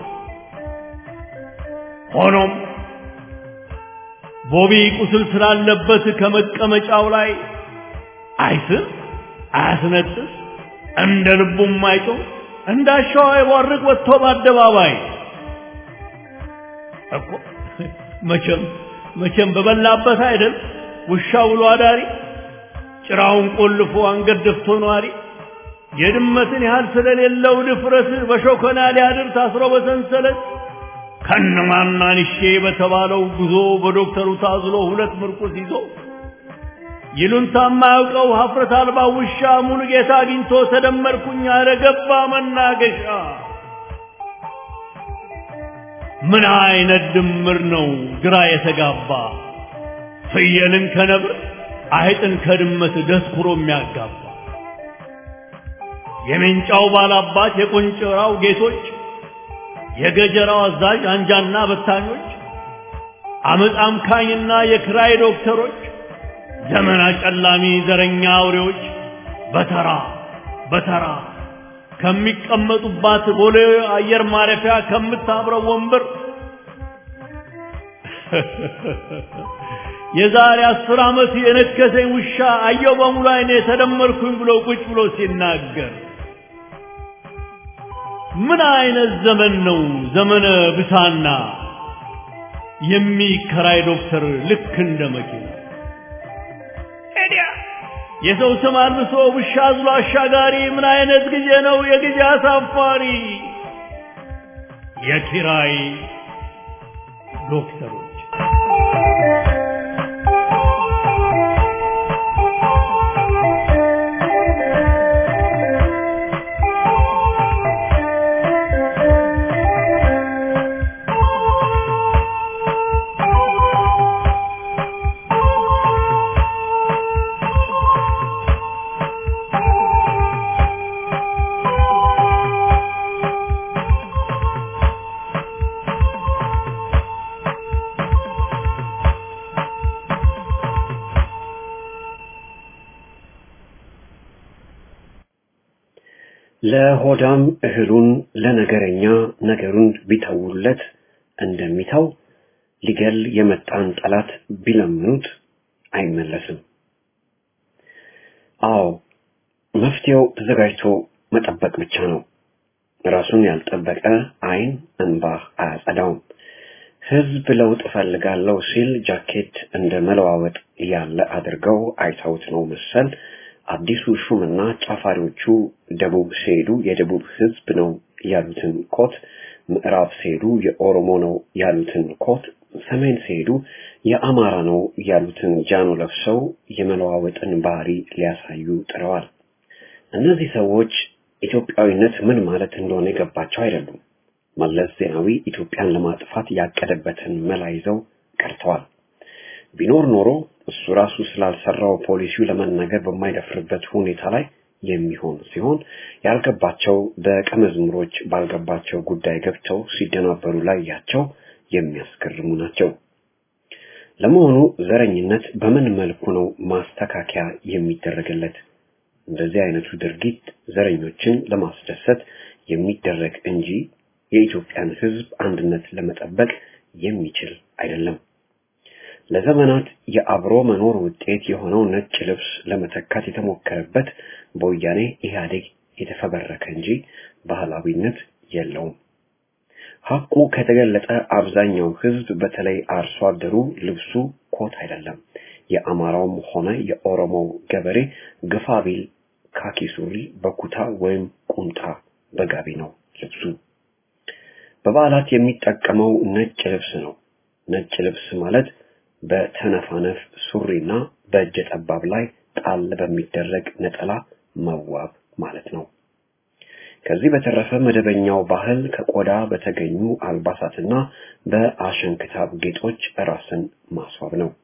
ሆኖም ቦቢ ቁስል ስላለበት ከመቀመጫው ላይ አይስም አያስነጥስ እንደ ልቡም አይጮህ እንዳሻው አይዋርቅ ወጥቶ በአደባባይ እኮ መቼም መቼም በበላበት አይደል ውሻው ብሎ አዳሪ ጭራውን ቆልፎ አንገት ደፍቶ ኗሪ የድመትን ያህል ስለሌለው ድፍረት በሾከና ሊያድር ታስሮ በሰንሰለት ከነማናንሼ በተባለው ጉዞ በዶክተሩ ታዝሎ ሁለት ምርኩስ ይዞ ይሉንታ ማያውቀው ሀፍረት አልባ ውሻ ሙሉ ጌታ አግኝቶ ተደመርኩኝ አለ ገባ መናገሻ ምን አይነት ድምር ነው ግራ የተጋባ ፍየልን ከነብር አይጥን ከድመት ደስኩሮ የሚያጋባ የሜንጫው ባላባት የቆንጨራው ጌቶች የገጀራው አዛዥ አንጃና በታኞች አመፅ አምካኝና የክራይ ዶክተሮች ዘመን አጨላሚ ዘረኛ አውሬዎች በተራ በተራ ከሚቀመጡባት ቦሌ አየር ማረፊያ ከምታብረው ወንበር የዛሬ አስር ዓመት የነከሰኝ ውሻ አየው በሙሉ አይኔ ተደመርኩኝ ብሎ ቁጭ ብሎ ሲናገር ምን አይነት ዘመን ነው ዘመነ ብሳና የሚከራይ ዶክተር ልክ እንደ መኪና ኤዲያ የሰው ስም አልብሶ ውሻ አዝሎ አሻጋሪ ምን አይነት ጊዜ ነው የጊዜ አሳፋሪ የኪራይ ዶክተሮች
ለሆዳም እህሉን ለነገረኛ ነገሩን ቢተውለት እንደሚተው ሊገል የመጣን ጠላት ቢለምኑት አይመለስም። አዎ መፍትሄው ተዘጋጅቶ መጠበቅ ብቻ ነው። ራሱን ያልጠበቀ አይን እንባ አያጸዳውም። ህዝብ ለውጥ ፈልጋለሁ ሲል ጃኬት እንደ መለዋወጥ ያለ አድርገው አይተውት ነው መሰል አዲሱ ሹምና ጫፋሪዎቹ ደቡብ ሲሄዱ የደቡብ ህዝብ ነው ያሉትን ኮት፣ ምዕራብ ሲሄዱ የኦሮሞ ነው ያሉትን ኮት፣ ሰሜን ሲሄዱ የአማራ ነው ያሉትን ጃኖ ለብሰው የመለዋወጥን ባህሪ ሊያሳዩ ጥረዋል። እነዚህ ሰዎች ኢትዮጵያዊነት ምን ማለት እንደሆነ የገባቸው አይደሉም። መለስ ዜናዊ ኢትዮጵያን ለማጥፋት ያቀደበትን መላ ይዘው ቀርተዋል። ቢኖር ኖሮ እሱ ራሱ ስላልሰራው ፖሊሲው ለመናገር በማይደፍርበት ሁኔታ ላይ የሚሆን ሲሆን ያልገባቸው ደቀ መዝሙሮች ባልገባቸው ጉዳይ ገብተው ሲደናበሩ ላይ ያቸው የሚያስገርሙ ናቸው። ለመሆኑ ዘረኝነት በምን መልኩ ነው ማስተካከያ የሚደረግለት? እንደዚህ አይነቱ ድርጊት ዘረኞችን ለማስደሰት የሚደረግ እንጂ የኢትዮጵያን ህዝብ አንድነት ለመጠበቅ የሚችል አይደለም። ለዘመናት የአብሮ መኖር ውጤት የሆነው ነጭ ልብስ ለመተካት የተሞከረበት በወያኔ ኢህአዴግ የተፈበረከ እንጂ ባህላዊነት የለውም። ሐቁ ከተገለጠ አብዛኛው ህዝብ በተለይ አርሶ አደሩ ልብሱ ኮት አይደለም። የአማራውም ሆነ የኦሮሞው ገበሬ ግፋቢል ካኪ ሱሪ በኩታ ወይም ቁምጣ በጋቢ ነው ልብሱ። በበዓላት የሚጠቀመው ነጭ ልብስ ነው። ነጭ ልብስ ማለት በተነፋነፍ ሱሪና በእጀ ጠባብ ላይ ጣል በሚደረግ ነጠላ መዋብ ማለት ነው። ከዚህ በተረፈ መደበኛው ባህል ከቆዳ በተገኙ አልባሳትና በአሸንክታብ ጌጦች ራስን ማስዋብ ነው።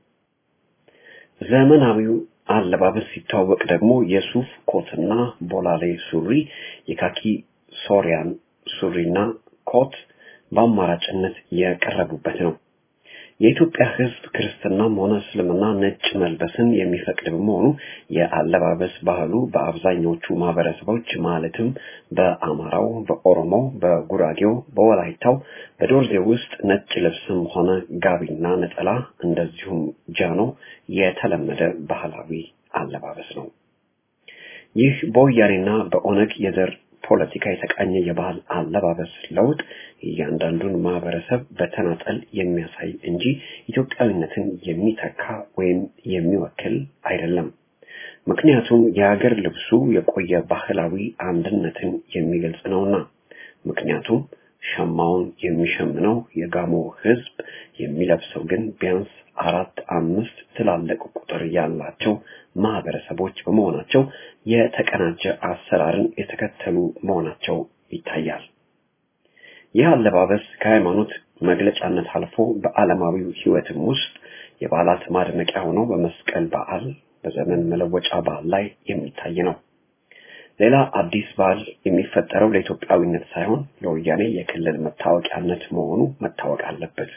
ዘመናዊው አለባበስ ሲታወቅ ደግሞ የሱፍ ኮትና ቦላሌ ሱሪ፣ የካኪ ሶሪያን ሱሪና ኮት በአማራጭነት የቀረቡበት ነው። የኢትዮጵያ ሕዝብ ክርስትናም ሆነ እስልምና ነጭ መልበስን የሚፈቅድ በመሆኑ የአለባበስ ባህሉ በአብዛኞቹ ማህበረሰቦች ማለትም በአማራው፣ በኦሮሞ፣ በጉራጌው፣ በወላይታው፣ በዶርዜ ውስጥ ነጭ ልብስም ሆነ ጋቢና ነጠላ እንደዚሁም ጃኖ የተለመደ ባህላዊ አለባበስ ነው። ይህ በወያኔና በኦነግ የዘር ፖለቲካ የተቃኘ የባህል አለባበስ ለውጥ እያንዳንዱን ማህበረሰብ በተናጠል የሚያሳይ እንጂ ኢትዮጵያዊነትን የሚተካ ወይም የሚወክል አይደለም። ምክንያቱም የሀገር ልብሱ የቆየ ባህላዊ አንድነትን የሚገልጽ ነውና። ምክንያቱም ሸማውን የሚሸምነው የጋሞ ህዝብ የሚለብሰው ግን ቢያንስ አራት አምስት ትላልቅ ቁጥር ያላቸው ማህበረሰቦች በመሆናቸው የተቀናጀ አሰራርን የተከተሉ መሆናቸው ይታያል። ይህ አለባበስ ከሃይማኖት መግለጫነት አልፎ በዓለማዊው ህይወትም ውስጥ የበዓላት ማድመቂያ ሆኖ በመስቀል በዓል፣ በዘመን መለወጫ በዓል ላይ የሚታይ ነው። ሌላ አዲስ በዓል የሚፈጠረው ለኢትዮጵያዊነት ሳይሆን ለወያኔ የክልል መታወቂያነት መሆኑ መታወቅ አለበት።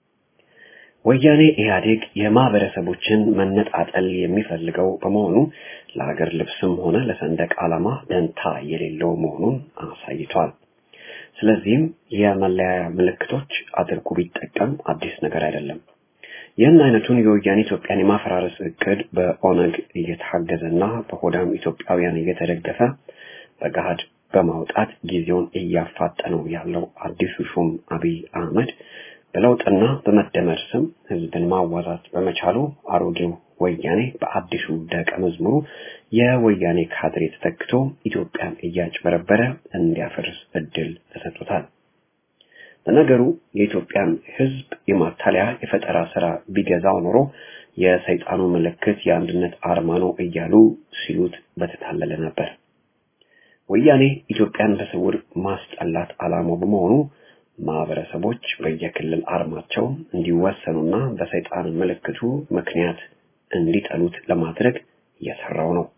ወያኔ ኢህአዴግ የማህበረሰቦችን መነጣጠል የሚፈልገው በመሆኑ ለሀገር ልብስም ሆነ ለሰንደቅ ዓላማ ደንታ የሌለው መሆኑን አሳይቷል። ስለዚህም የመለያ ምልክቶች አድርጎ ቢጠቀም አዲስ ነገር አይደለም። ይህን አይነቱን የወያኔ ኢትዮጵያን የማፈራረስ እቅድ በኦነግ እየታገዘና በሆዳም ኢትዮጵያውያን እየተደገፈ በገሃድ በማውጣት ጊዜውን እያፋጠነው ያለው አዲሱ ሹም አብይ አህመድ በለውጥና በመደመር ስም ህዝብን ማዋዛት በመቻሉ አሮጌው ወያኔ በአዲሱ ደቀ መዝሙሩ የወያኔ ካድሬ ተተክቶ ኢትዮጵያን እያጭበረበረ እንዲያፈርስ እድል ተሰጥቶታል። በነገሩ የኢትዮጵያን ህዝብ የማታለያ የፈጠራ ስራ ቢገዛው ኖሮ የሰይጣኑ ምልክት የአንድነት አርማ ነው እያሉ ሲሉት በተታለለ ነበር። ወያኔ ኢትዮጵያን በስውር ማስጠላት ዓላማው በመሆኑ ማህበረሰቦች በየክልል አርማቸው እንዲወሰኑና በሰይጣን ምልክቱ ምክንያት እንዲጠሉት ለማድረግ እየሰራው ነው።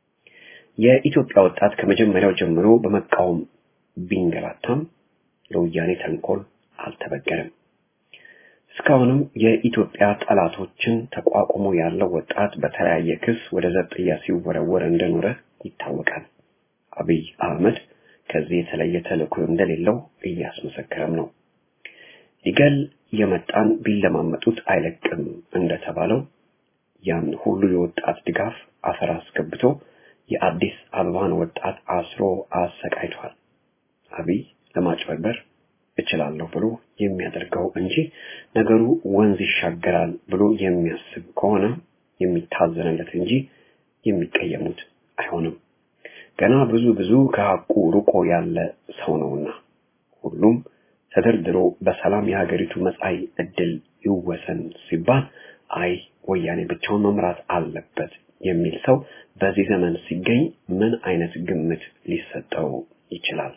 የኢትዮጵያ ወጣት ከመጀመሪያው ጀምሮ በመቃወም ቢንገላታም ለወያኔ ተንኮል አልተበገረም። እስካሁንም የኢትዮጵያ ጠላቶችን ተቋቁሞ ያለው ወጣት በተለያየ ክስ ወደ ዘብጥያ ሲወረወር እንደኖረ ይታወቃል። አብይ አህመድ ከዚህ የተለየ ተልዕኮ እንደሌለው እያስመሰከረም ነው። ሊገል የመጣን ቢለማመጡት አይለቅም እንደተባለው ያን ሁሉ የወጣት ድጋፍ አፈር አስገብቶ የአዲስ አበባን ወጣት አስሮ አሰቃይቷል። አብይ ለማጭበርበር እችላለሁ ብሎ የሚያደርገው እንጂ ነገሩ ወንዝ ይሻገራል ብሎ የሚያስብ ከሆነ የሚታዘንለት እንጂ የሚቀየሙት አይሆንም። ገና ብዙ ብዙ ከሐቁ ሩቆ ያለ ሰው ነውና ሁሉም ተደርድሮ በሰላም የሀገሪቱ መጻኢ ዕድል ይወሰን ሲባል አይ ወያኔ ብቻውን መምራት አለበት የሚል ሰው በዚህ ዘመን ሲገኝ ምን አይነት ግምት ሊሰጠው ይችላል?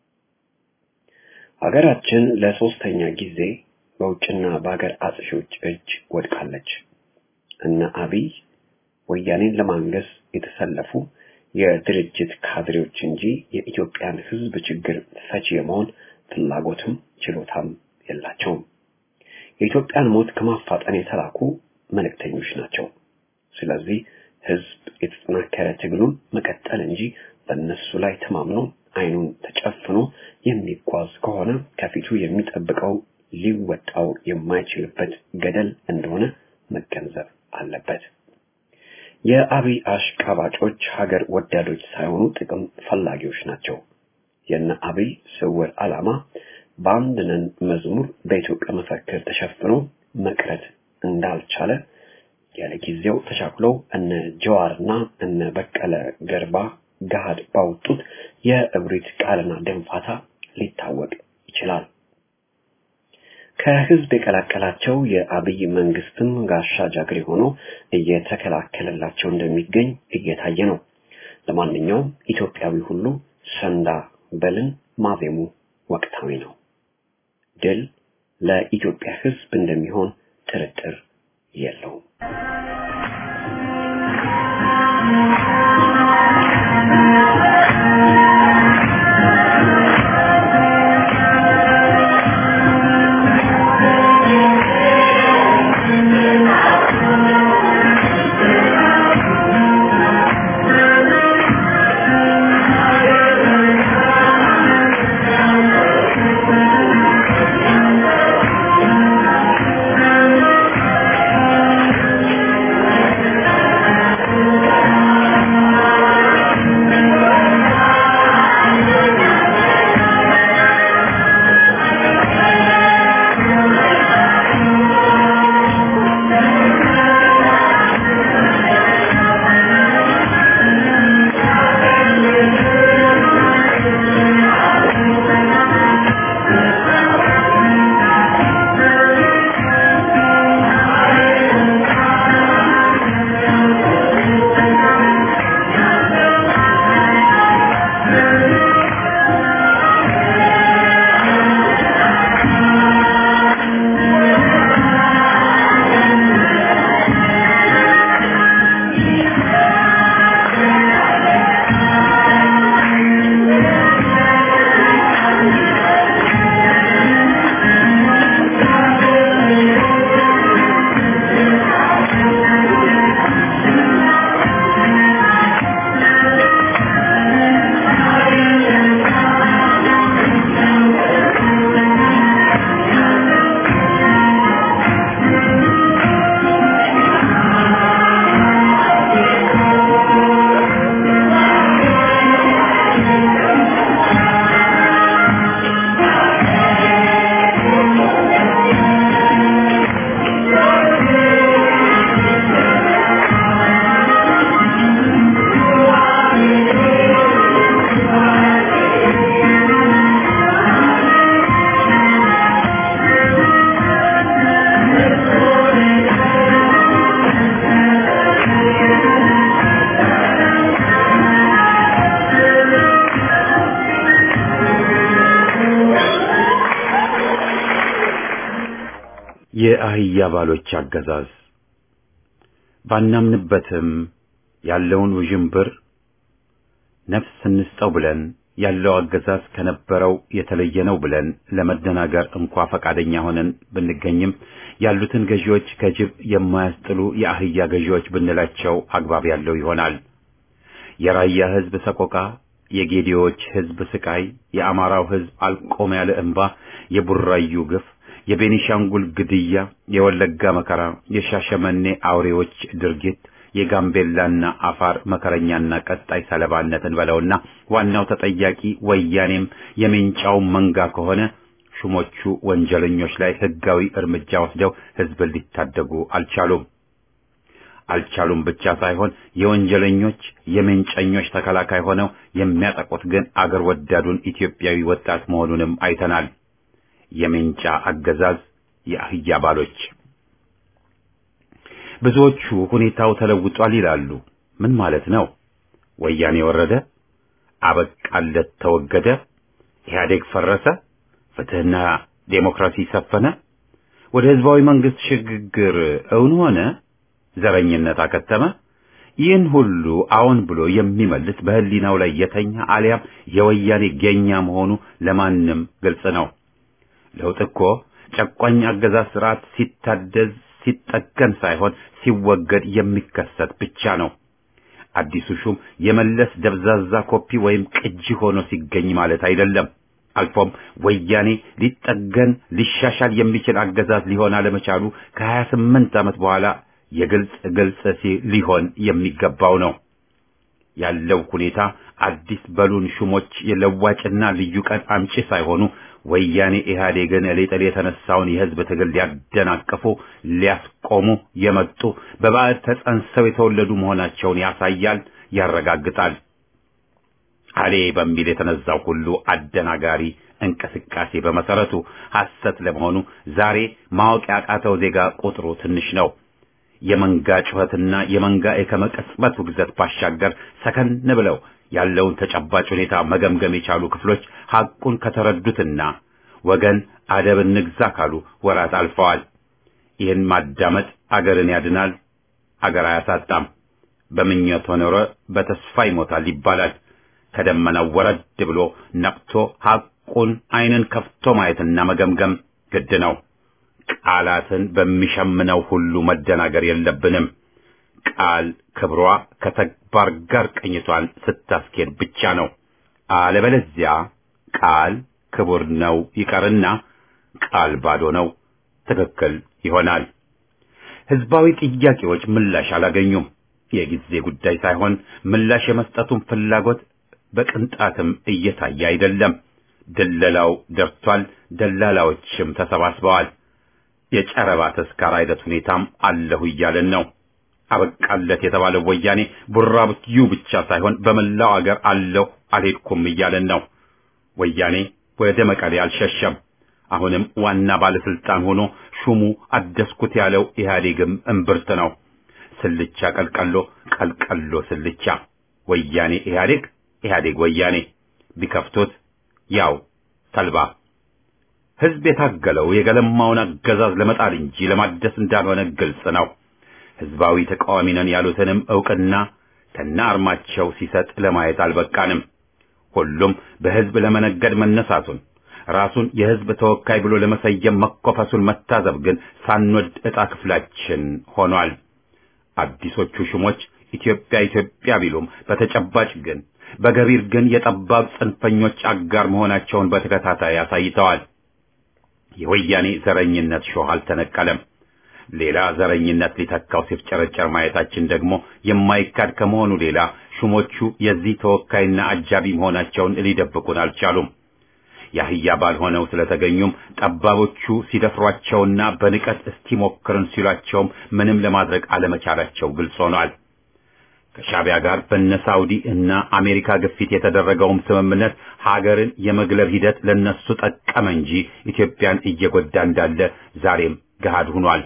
ሀገራችን ለሶስተኛ ጊዜ በውጭና በሀገር አጥፊዎች እጅ ወድቃለች። እነ አብይ ወያኔን ለማንገስ የተሰለፉ የድርጅት ካድሬዎች እንጂ የኢትዮጵያን ሕዝብ ችግር ፈቺ የመሆን ፍላጎትም ችሎታም የላቸውም። የኢትዮጵያን ሞት ከማፋጠን የተላኩ መልእክተኞች ናቸው። ስለዚህ ሕዝብ የተጠናከረ ትግሉን መቀጠል እንጂ በእነሱ ላይ ተማምኖ አይኑን ተጨፍኖ የሚጓዝ ከሆነ ከፊቱ የሚጠብቀው ሊወጣው የማይችልበት ገደል እንደሆነ መገንዘብ አለበት። የአብይ አሽቃባጮች ሀገር ወዳዶች ሳይሆኑ ጥቅም ፈላጊዎች ናቸው። የነ አብይ ስውር ዓላማ በአንድነን መዝሙር በኢትዮጵያ መፈክር ተሸፍኖ መቅረት እንዳልቻለ ያለ ጊዜው ተቻክለው እነ ጀዋርና እነ በቀለ ገርባ ገሃድ ባወጡት የእብሪት ቃልና ደንፋታ ሊታወቅ ይችላል። ከህዝብ የቀላቀላቸው የአብይ መንግስትም ጋሻ ጃግሬ ሆኖ እየተከላከለላቸው እንደሚገኝ እየታየ ነው። ለማንኛውም ኢትዮጵያዊ ሁሉ ሰንዳ በልን ማዜሙ ወቅታዊ ነው። ድል ለኢትዮጵያ ህዝብ እንደሚሆን ጥርጥር የለውም።
የአህያ ባሎች አገዛዝ ባናምንበትም ያለውን ውዥንብር ነፍስ እንስጠው ብለን ያለው አገዛዝ ከነበረው የተለየ ነው ብለን ለመደናገር እንኳን ፈቃደኛ ሆነን ብንገኝም ያሉትን ገዢዎች ከጅብ የማያስጥሉ የአህያ ገዢዎች ብንላቸው አግባብ ያለው ይሆናል። የራያ ህዝብ ሰቆቃ፣ የጌዲዎች ህዝብ ስቃይ፣ የአማራው ህዝብ አልቆም ያለ እንባ፣ የቡራዩ ግፍ፣ የቤኒሻንጉል ግድያ፣ የወለጋ መከራ፣ የሻሸመኔ አውሬዎች ድርጊት፣ የጋምቤላና አፋር መከረኛና ቀጣይ ሰለባነትን በለውና ዋናው ተጠያቂ ወያኔም የሜንጫው መንጋ ከሆነ ሹሞቹ ወንጀለኞች ላይ ህጋዊ እርምጃ ወስደው ህዝብን ሊታደጉ አልቻሉም። አልቻሉም ብቻ ሳይሆን የወንጀለኞች የሜንጨኞች ተከላካይ ሆነው የሚያጠቁት ግን አገር ወዳዱን ኢትዮጵያዊ ወጣት መሆኑንም አይተናል። የሜንጫ አገዛዝ የአህያ ባሎች ብዙዎቹ ሁኔታው ተለውጧል ይላሉ። ምን ማለት ነው? ወያኔ ወረደ፣ አበቃለት፣ ተወገደ፣ ኢህአዴግ ፈረሰ፣ ፍትህና ዴሞክራሲ ሰፈነ፣ ወደ ህዝባዊ መንግስት ሽግግር እውን ሆነ፣ ዘረኝነት አከተመ። ይህን ሁሉ አዎን ብሎ የሚመልስ በህሊናው ላይ የተኛ አሊያም የወያኔ ገኛ መሆኑ ለማንም ግልጽ ነው። ለውጥ እኮ ጨቋኝ አገዛዝ ስርዓት ሲታደዝ ሲጠገን ሳይሆን ሲወገድ የሚከሰት ብቻ ነው። አዲሱ ሹም የመለስ ደብዛዛ ኮፒ ወይም ቅጂ ሆኖ ሲገኝ ማለት አይደለም። አልፎም ወያኔ ሊጠገን ሊሻሻል የሚችል አገዛዝ ሊሆን አለመቻሉ ከሀያ ስምንት ዓመት በኋላ የግልጽ ግልጽ ሊሆን የሚገባው ነው። ያለው ሁኔታ አዲስ በሉን ሹሞች የለዋጭና ልዩ ቀን አምጪ ሳይሆኑ ወያኔ ኢህአዴግን ሊጥል የተነሳውን የህዝብ ትግል ሊያደናቅፉ ሊያስቆሙ የመጡ በባዕድ ተጸንሰው የተወለዱ መሆናቸውን ያሳያል፣ ያረጋግጣል። አሌ በሚል የተነዛው ሁሉ አደናጋሪ እንቅስቃሴ በመሰረቱ ሐሰት ለመሆኑ ዛሬ ማወቅ ያቃተው ዜጋ ቁጥሩ ትንሽ ነው። የመንጋ ጩኸትና የመንጋ የከመቀጽበት ውግዘት ባሻገር ሰከን ብለው ያለውን ተጨባጭ ሁኔታ መገምገም የቻሉ ክፍሎች ሐቁን ከተረዱትና ወገን አደብ እንግዛ ካሉ ወራት አልፈዋል። ይህን ማዳመጥ አገርን ያድናል፣ አገር አያሳጣም። በምኞት ኖረ በተስፋ ይሞታል ይባላል። ከደመናው ወረድ ብሎ ነቅቶ ሐቁን ዓይንን ከፍቶ ማየትና መገምገም ግድ ነው። ቃላትን በሚሸምነው ሁሉ መደናገር የለብንም። ቃል ክብሯ ከተግባር ጋር ቅኝቷን ስታስኬድ ብቻ ነው። አለበለዚያ ቃል ክቡር ነው ይቀርና ቃል ባዶ ነው ትክክል ይሆናል። ህዝባዊ ጥያቄዎች ምላሽ አላገኙም። የጊዜ ጉዳይ ሳይሆን ምላሽ የመስጠቱን ፍላጎት በቅንጣትም እየታየ አይደለም። ደለላው ደርቷል፣ ደላላዎችም ተሰባስበዋል። የጨረባ ተስካር አይነት ሁኔታም አለሁ እያለን ነው። አበቃለት የተባለው ወያኔ ቡራብዩ ብቻ ሳይሆን በመላው አገር አለሁ አልሄድኩም እያለን ነው። ወያኔ ወደ መቀሌ አልሸሸም። አሁንም ዋና ባለስልጣን ሆኖ ሹሙ አደስኩት ያለው ኢህአዴግም እምብርት ነው። ስልቻ ቀልቀሎ ቀልቀሎ ስልቻ፣ ወያኔ ኢህአዴግ፣ ኢህአዴግ ወያኔ፣ ቢከፍቱት ያው ተልባ። ህዝብ የታገለው የገለማውን አገዛዝ ለመጣል እንጂ ለማደስ እንዳልሆነ ግልጽ ነው። ህዝባዊ ተቃዋሚ ነን ያሉትንም ዕውቅና ከነ አርማቸው ሲሰጥ ለማየት አልበቃንም። ሁሉም በህዝብ ለመነገድ መነሳቱን ራሱን የህዝብ ተወካይ ብሎ ለመሰየም መኮፈሱን መታዘብ ግን ሳንወድ ዕጣ ክፍላችን ሆኗል። አዲሶቹ ሹሞች ኢትዮጵያ ኢትዮጵያ ቢሉም በተጨባጭ ግን በገቢር ግን የጠባብ ጽንፈኞች አጋር መሆናቸውን በተከታታይ አሳይተዋል። የወያኔ ዘረኝነት ሾህ አልተነቀለም። ሌላ ዘረኝነት ሊተካው ሲፍጨረጨር ማየታችን ደግሞ የማይካድ ከመሆኑ ሌላ ሹሞቹ የዚህ ተወካይና አጃቢ መሆናቸውን ሊደብቁን አልቻሉም። ያህያ ባልሆነው ስለተገኙም ጠባቦቹ ሲደፍሯቸውና በንቀት እስቲ ሞክርን ሲሏቸውም ምንም ለማድረግ አለመቻላቸው ግልጽ ሆኗል። ከሻቢያ ጋር በነ ሳውዲ እና አሜሪካ ግፊት የተደረገውም ስምምነት ሀገርን የመግለብ ሂደት ለነሱ ጠቀመ እንጂ ኢትዮጵያን እየጎዳ እንዳለ ዛሬም ገሃድ ሆኗል።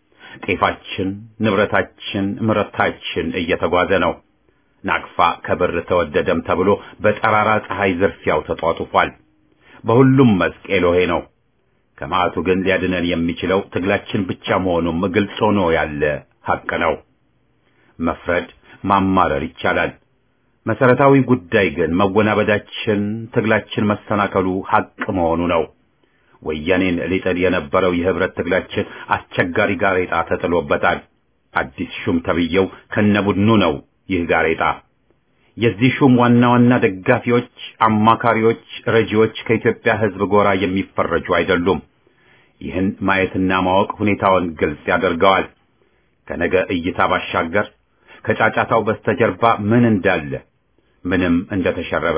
ጤፋችን፣ ንብረታችን፣ ምርታችን እየተጓዘ ነው። ናቅፋ ከብር ተወደደም ተብሎ በጠራራ ፀሐይ ዝርፊያው ተጧጡፏል። በሁሉም መስክ ኤሎሄ ነው። ከማቱ ግን ሊያድነን የሚችለው ትግላችን ብቻ መሆኑም ግልጽ ሆኖ ያለ ሐቅ ነው። መፍረድ ማማረር ይቻላል። መሰረታዊ ጉዳይ ግን መወናበዳችን፣ ትግላችን መሰናከሉ ሐቅ መሆኑ ነው። ወያኔን ሊጥል የነበረው የህብረት ትግላችን አስቸጋሪ ጋሬጣ ተጥሎበታል። አዲስ ሹም ተብየው ከነቡድኑ ነው ይህ ጋሬጣ። የዚህ ሹም ዋና ዋና ደጋፊዎች፣ አማካሪዎች፣ ረጂዎች ከኢትዮጵያ ህዝብ ጎራ የሚፈረጁ አይደሉም። ይህን ማየትና ማወቅ ሁኔታውን ግልጽ ያደርገዋል። ከነገ እይታ ባሻገር ከጫጫታው በስተጀርባ ምን እንዳለ፣ ምንም እንደተሸረበ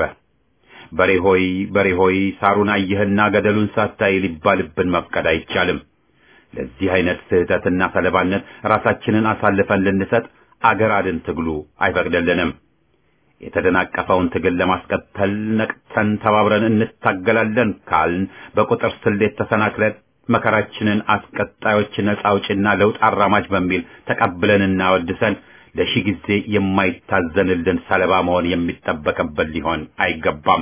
በሬሆይ በሬሆይ ሳሩን አየህና ገደሉን ሳታይ ሊባልብን መፍቀድ አይቻልም። ለዚህ አይነት ስህተትና ሰለባነት ራሳችንን አሳልፈን ልንሰጥ አገር አድን ትግሉ አይፈቅድልንም። የተደናቀፈውን ትግል ለማስቀጠል ነቅተን ተባብረን እንታገላለን ካልን በቁጥር ስሌት ተሰናክለን መከራችንን አስቀጣዮች ነጻ አውጪና ለውጥ አራማጅ በሚል ተቀብለንና ወድሰን ለሺህ ጊዜ የማይታዘንልን ሰለባ መሆን የሚጠበቅብን ሊሆን አይገባም።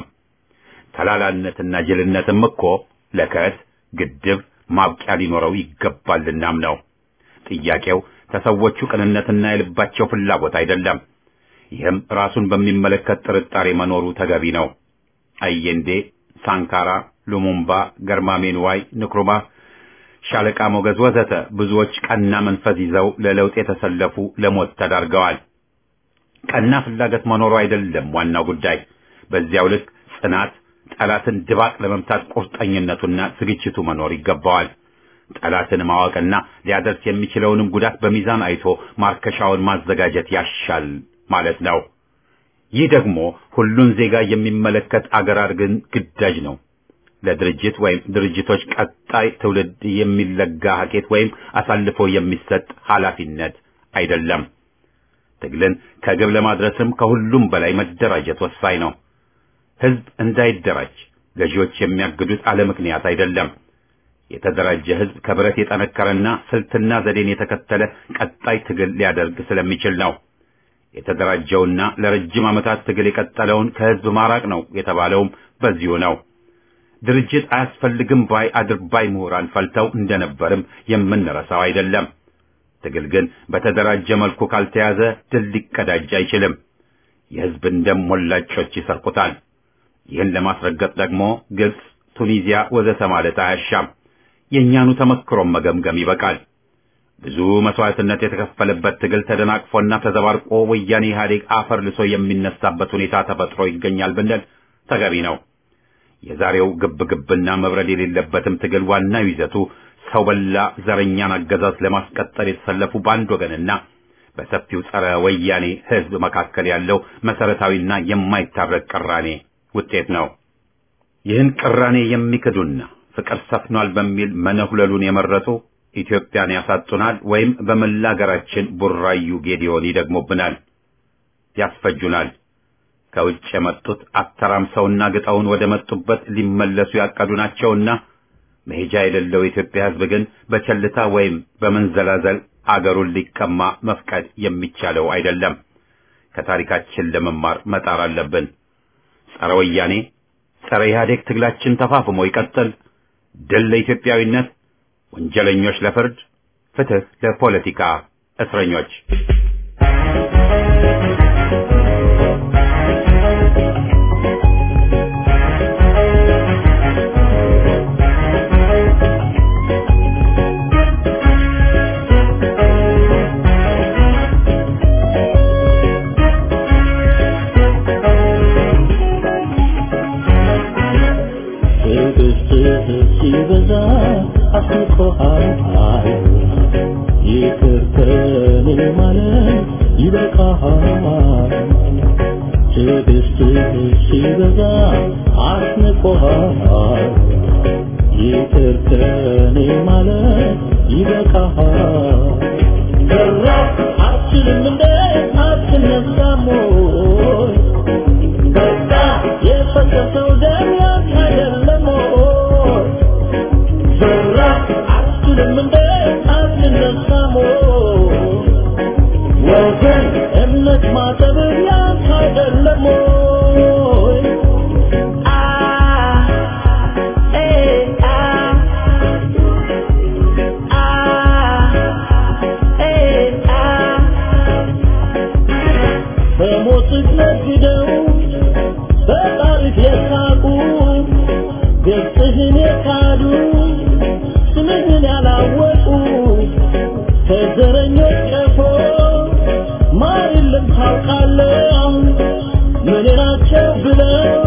ተላላነትና ጅልነትም እኮ ለከት ግድብ ማብቂያ ሊኖረው ይገባልናም ነው። ጥያቄው ተሰዎቹ ቅንነትና የልባቸው ፍላጎት አይደለም። ይህም ራሱን በሚመለከት ጥርጣሬ መኖሩ ተገቢ ነው። አየንዴ፣ ሳንካራ፣ ሉሙምባ፣ ገርማሜንዋይ፣ ንክሩማ፣ ሻለቃ ሞገዝ ወዘተ ብዙዎች ቀና መንፈስ ይዘው ለለውጥ የተሰለፉ ለሞት ተዳርገዋል። ቀና ፍላጎት መኖሩ አይደለም ዋናው ጉዳይ። በዚያው ልክ ጽናት፣ ጠላትን ድባቅ ለመምታት ቁርጠኝነቱና ዝግጅቱ መኖር ይገባዋል። ጠላትን ማወቅና ሊያደርስ የሚችለውንም ጉዳት በሚዛን አይቶ ማርከሻውን ማዘጋጀት ያሻል ማለት ነው። ይህ ደግሞ ሁሉን ዜጋ የሚመለከት አገር አድርገን ግዳጅ ነው። ለድርጅት ወይም ድርጅቶች ቀጣይ ትውልድ የሚለጋ ሀኬት ወይም አሳልፎ የሚሰጥ ኃላፊነት አይደለም። ትግልን ከግብ ለማድረስም ከሁሉም በላይ መደራጀት ወሳኝ ነው። ህዝብ እንዳይደራጅ ገዢዎች የሚያግዱት አለ ምክንያት አይደለም። የተደራጀ ህዝብ ከብረት የጠነከረና ስልትና ዘዴን የተከተለ ቀጣይ ትግል ሊያደርግ ስለሚችል ነው። የተደራጀውና ለረጅም ዓመታት ትግል የቀጠለውን ከህዝብ ማራቅ ነው የተባለውም በዚሁ ነው። ድርጅት አያስፈልግም ባይ አድርባይ ምሁራን ፈልተው እንደነበርም የምንረሳው አይደለም። ትግል ግን በተደራጀ መልኩ ካልተያዘ ድል ሊቀዳጅ አይችልም። የህዝብን ደም ሞላጮች ይሰርቁታል። ይህን ለማስረገጥ ደግሞ ግብጽ፣ ቱኒዚያ ወዘተ ማለት አያሻም። የኛኑ ተመክሮም መገምገም ይበቃል። ብዙ መስዋዕትነት የተከፈለበት ትግል ተደናቅፎና ተዘባርቆ ወያኔ ኢህአዴግ አፈር ልሶ የሚነሳበት ሁኔታ ተፈጥሮ ይገኛል ብንል ተገቢ ነው። የዛሬው ግብግብና መብረድ የሌለበትም ትግል ዋናው ይዘቱ ሰው በላ ዘረኛን አገዛዝ ለማስቀጠል የተሰለፉ ባንድ ወገንና በሰፊው ጸረ ወያኔ ህዝብ መካከል ያለው መሰረታዊና የማይታረቅ ቅራኔ ውጤት ነው። ይህን ቅራኔ የሚክዱና ፍቅር ሰፍኗል በሚል መነሁለሉን የመረጡ ኢትዮጵያን ያሳጡናል ወይም በመላ ሀገራችን ቡራዩ ጌዲዮን ይደግሙብናል፣ ያስፈጁናል። ከውጭ የመጡት አተራምሰውና ግጠውን ወደ መጡበት ሊመለሱ ያቀዱ ናቸውና መሄጃ የሌለው የኢትዮጵያ ህዝብ ግን በቸልታ ወይም በመንዘላዘል አገሩን ሊቀማ መፍቀድ የሚቻለው አይደለም። ከታሪካችን ለመማር መጣር አለብን። ጸረ ወያኔ ጸረ ኢህአዴግ ትግላችን ተፋፍሞ ይቀጥል። ድል ለኢትዮጵያዊነት፣ ወንጀለኞች ለፍርድ፣ ፍትህ ለፖለቲካ እስረኞች።
Taukale, menerache bilen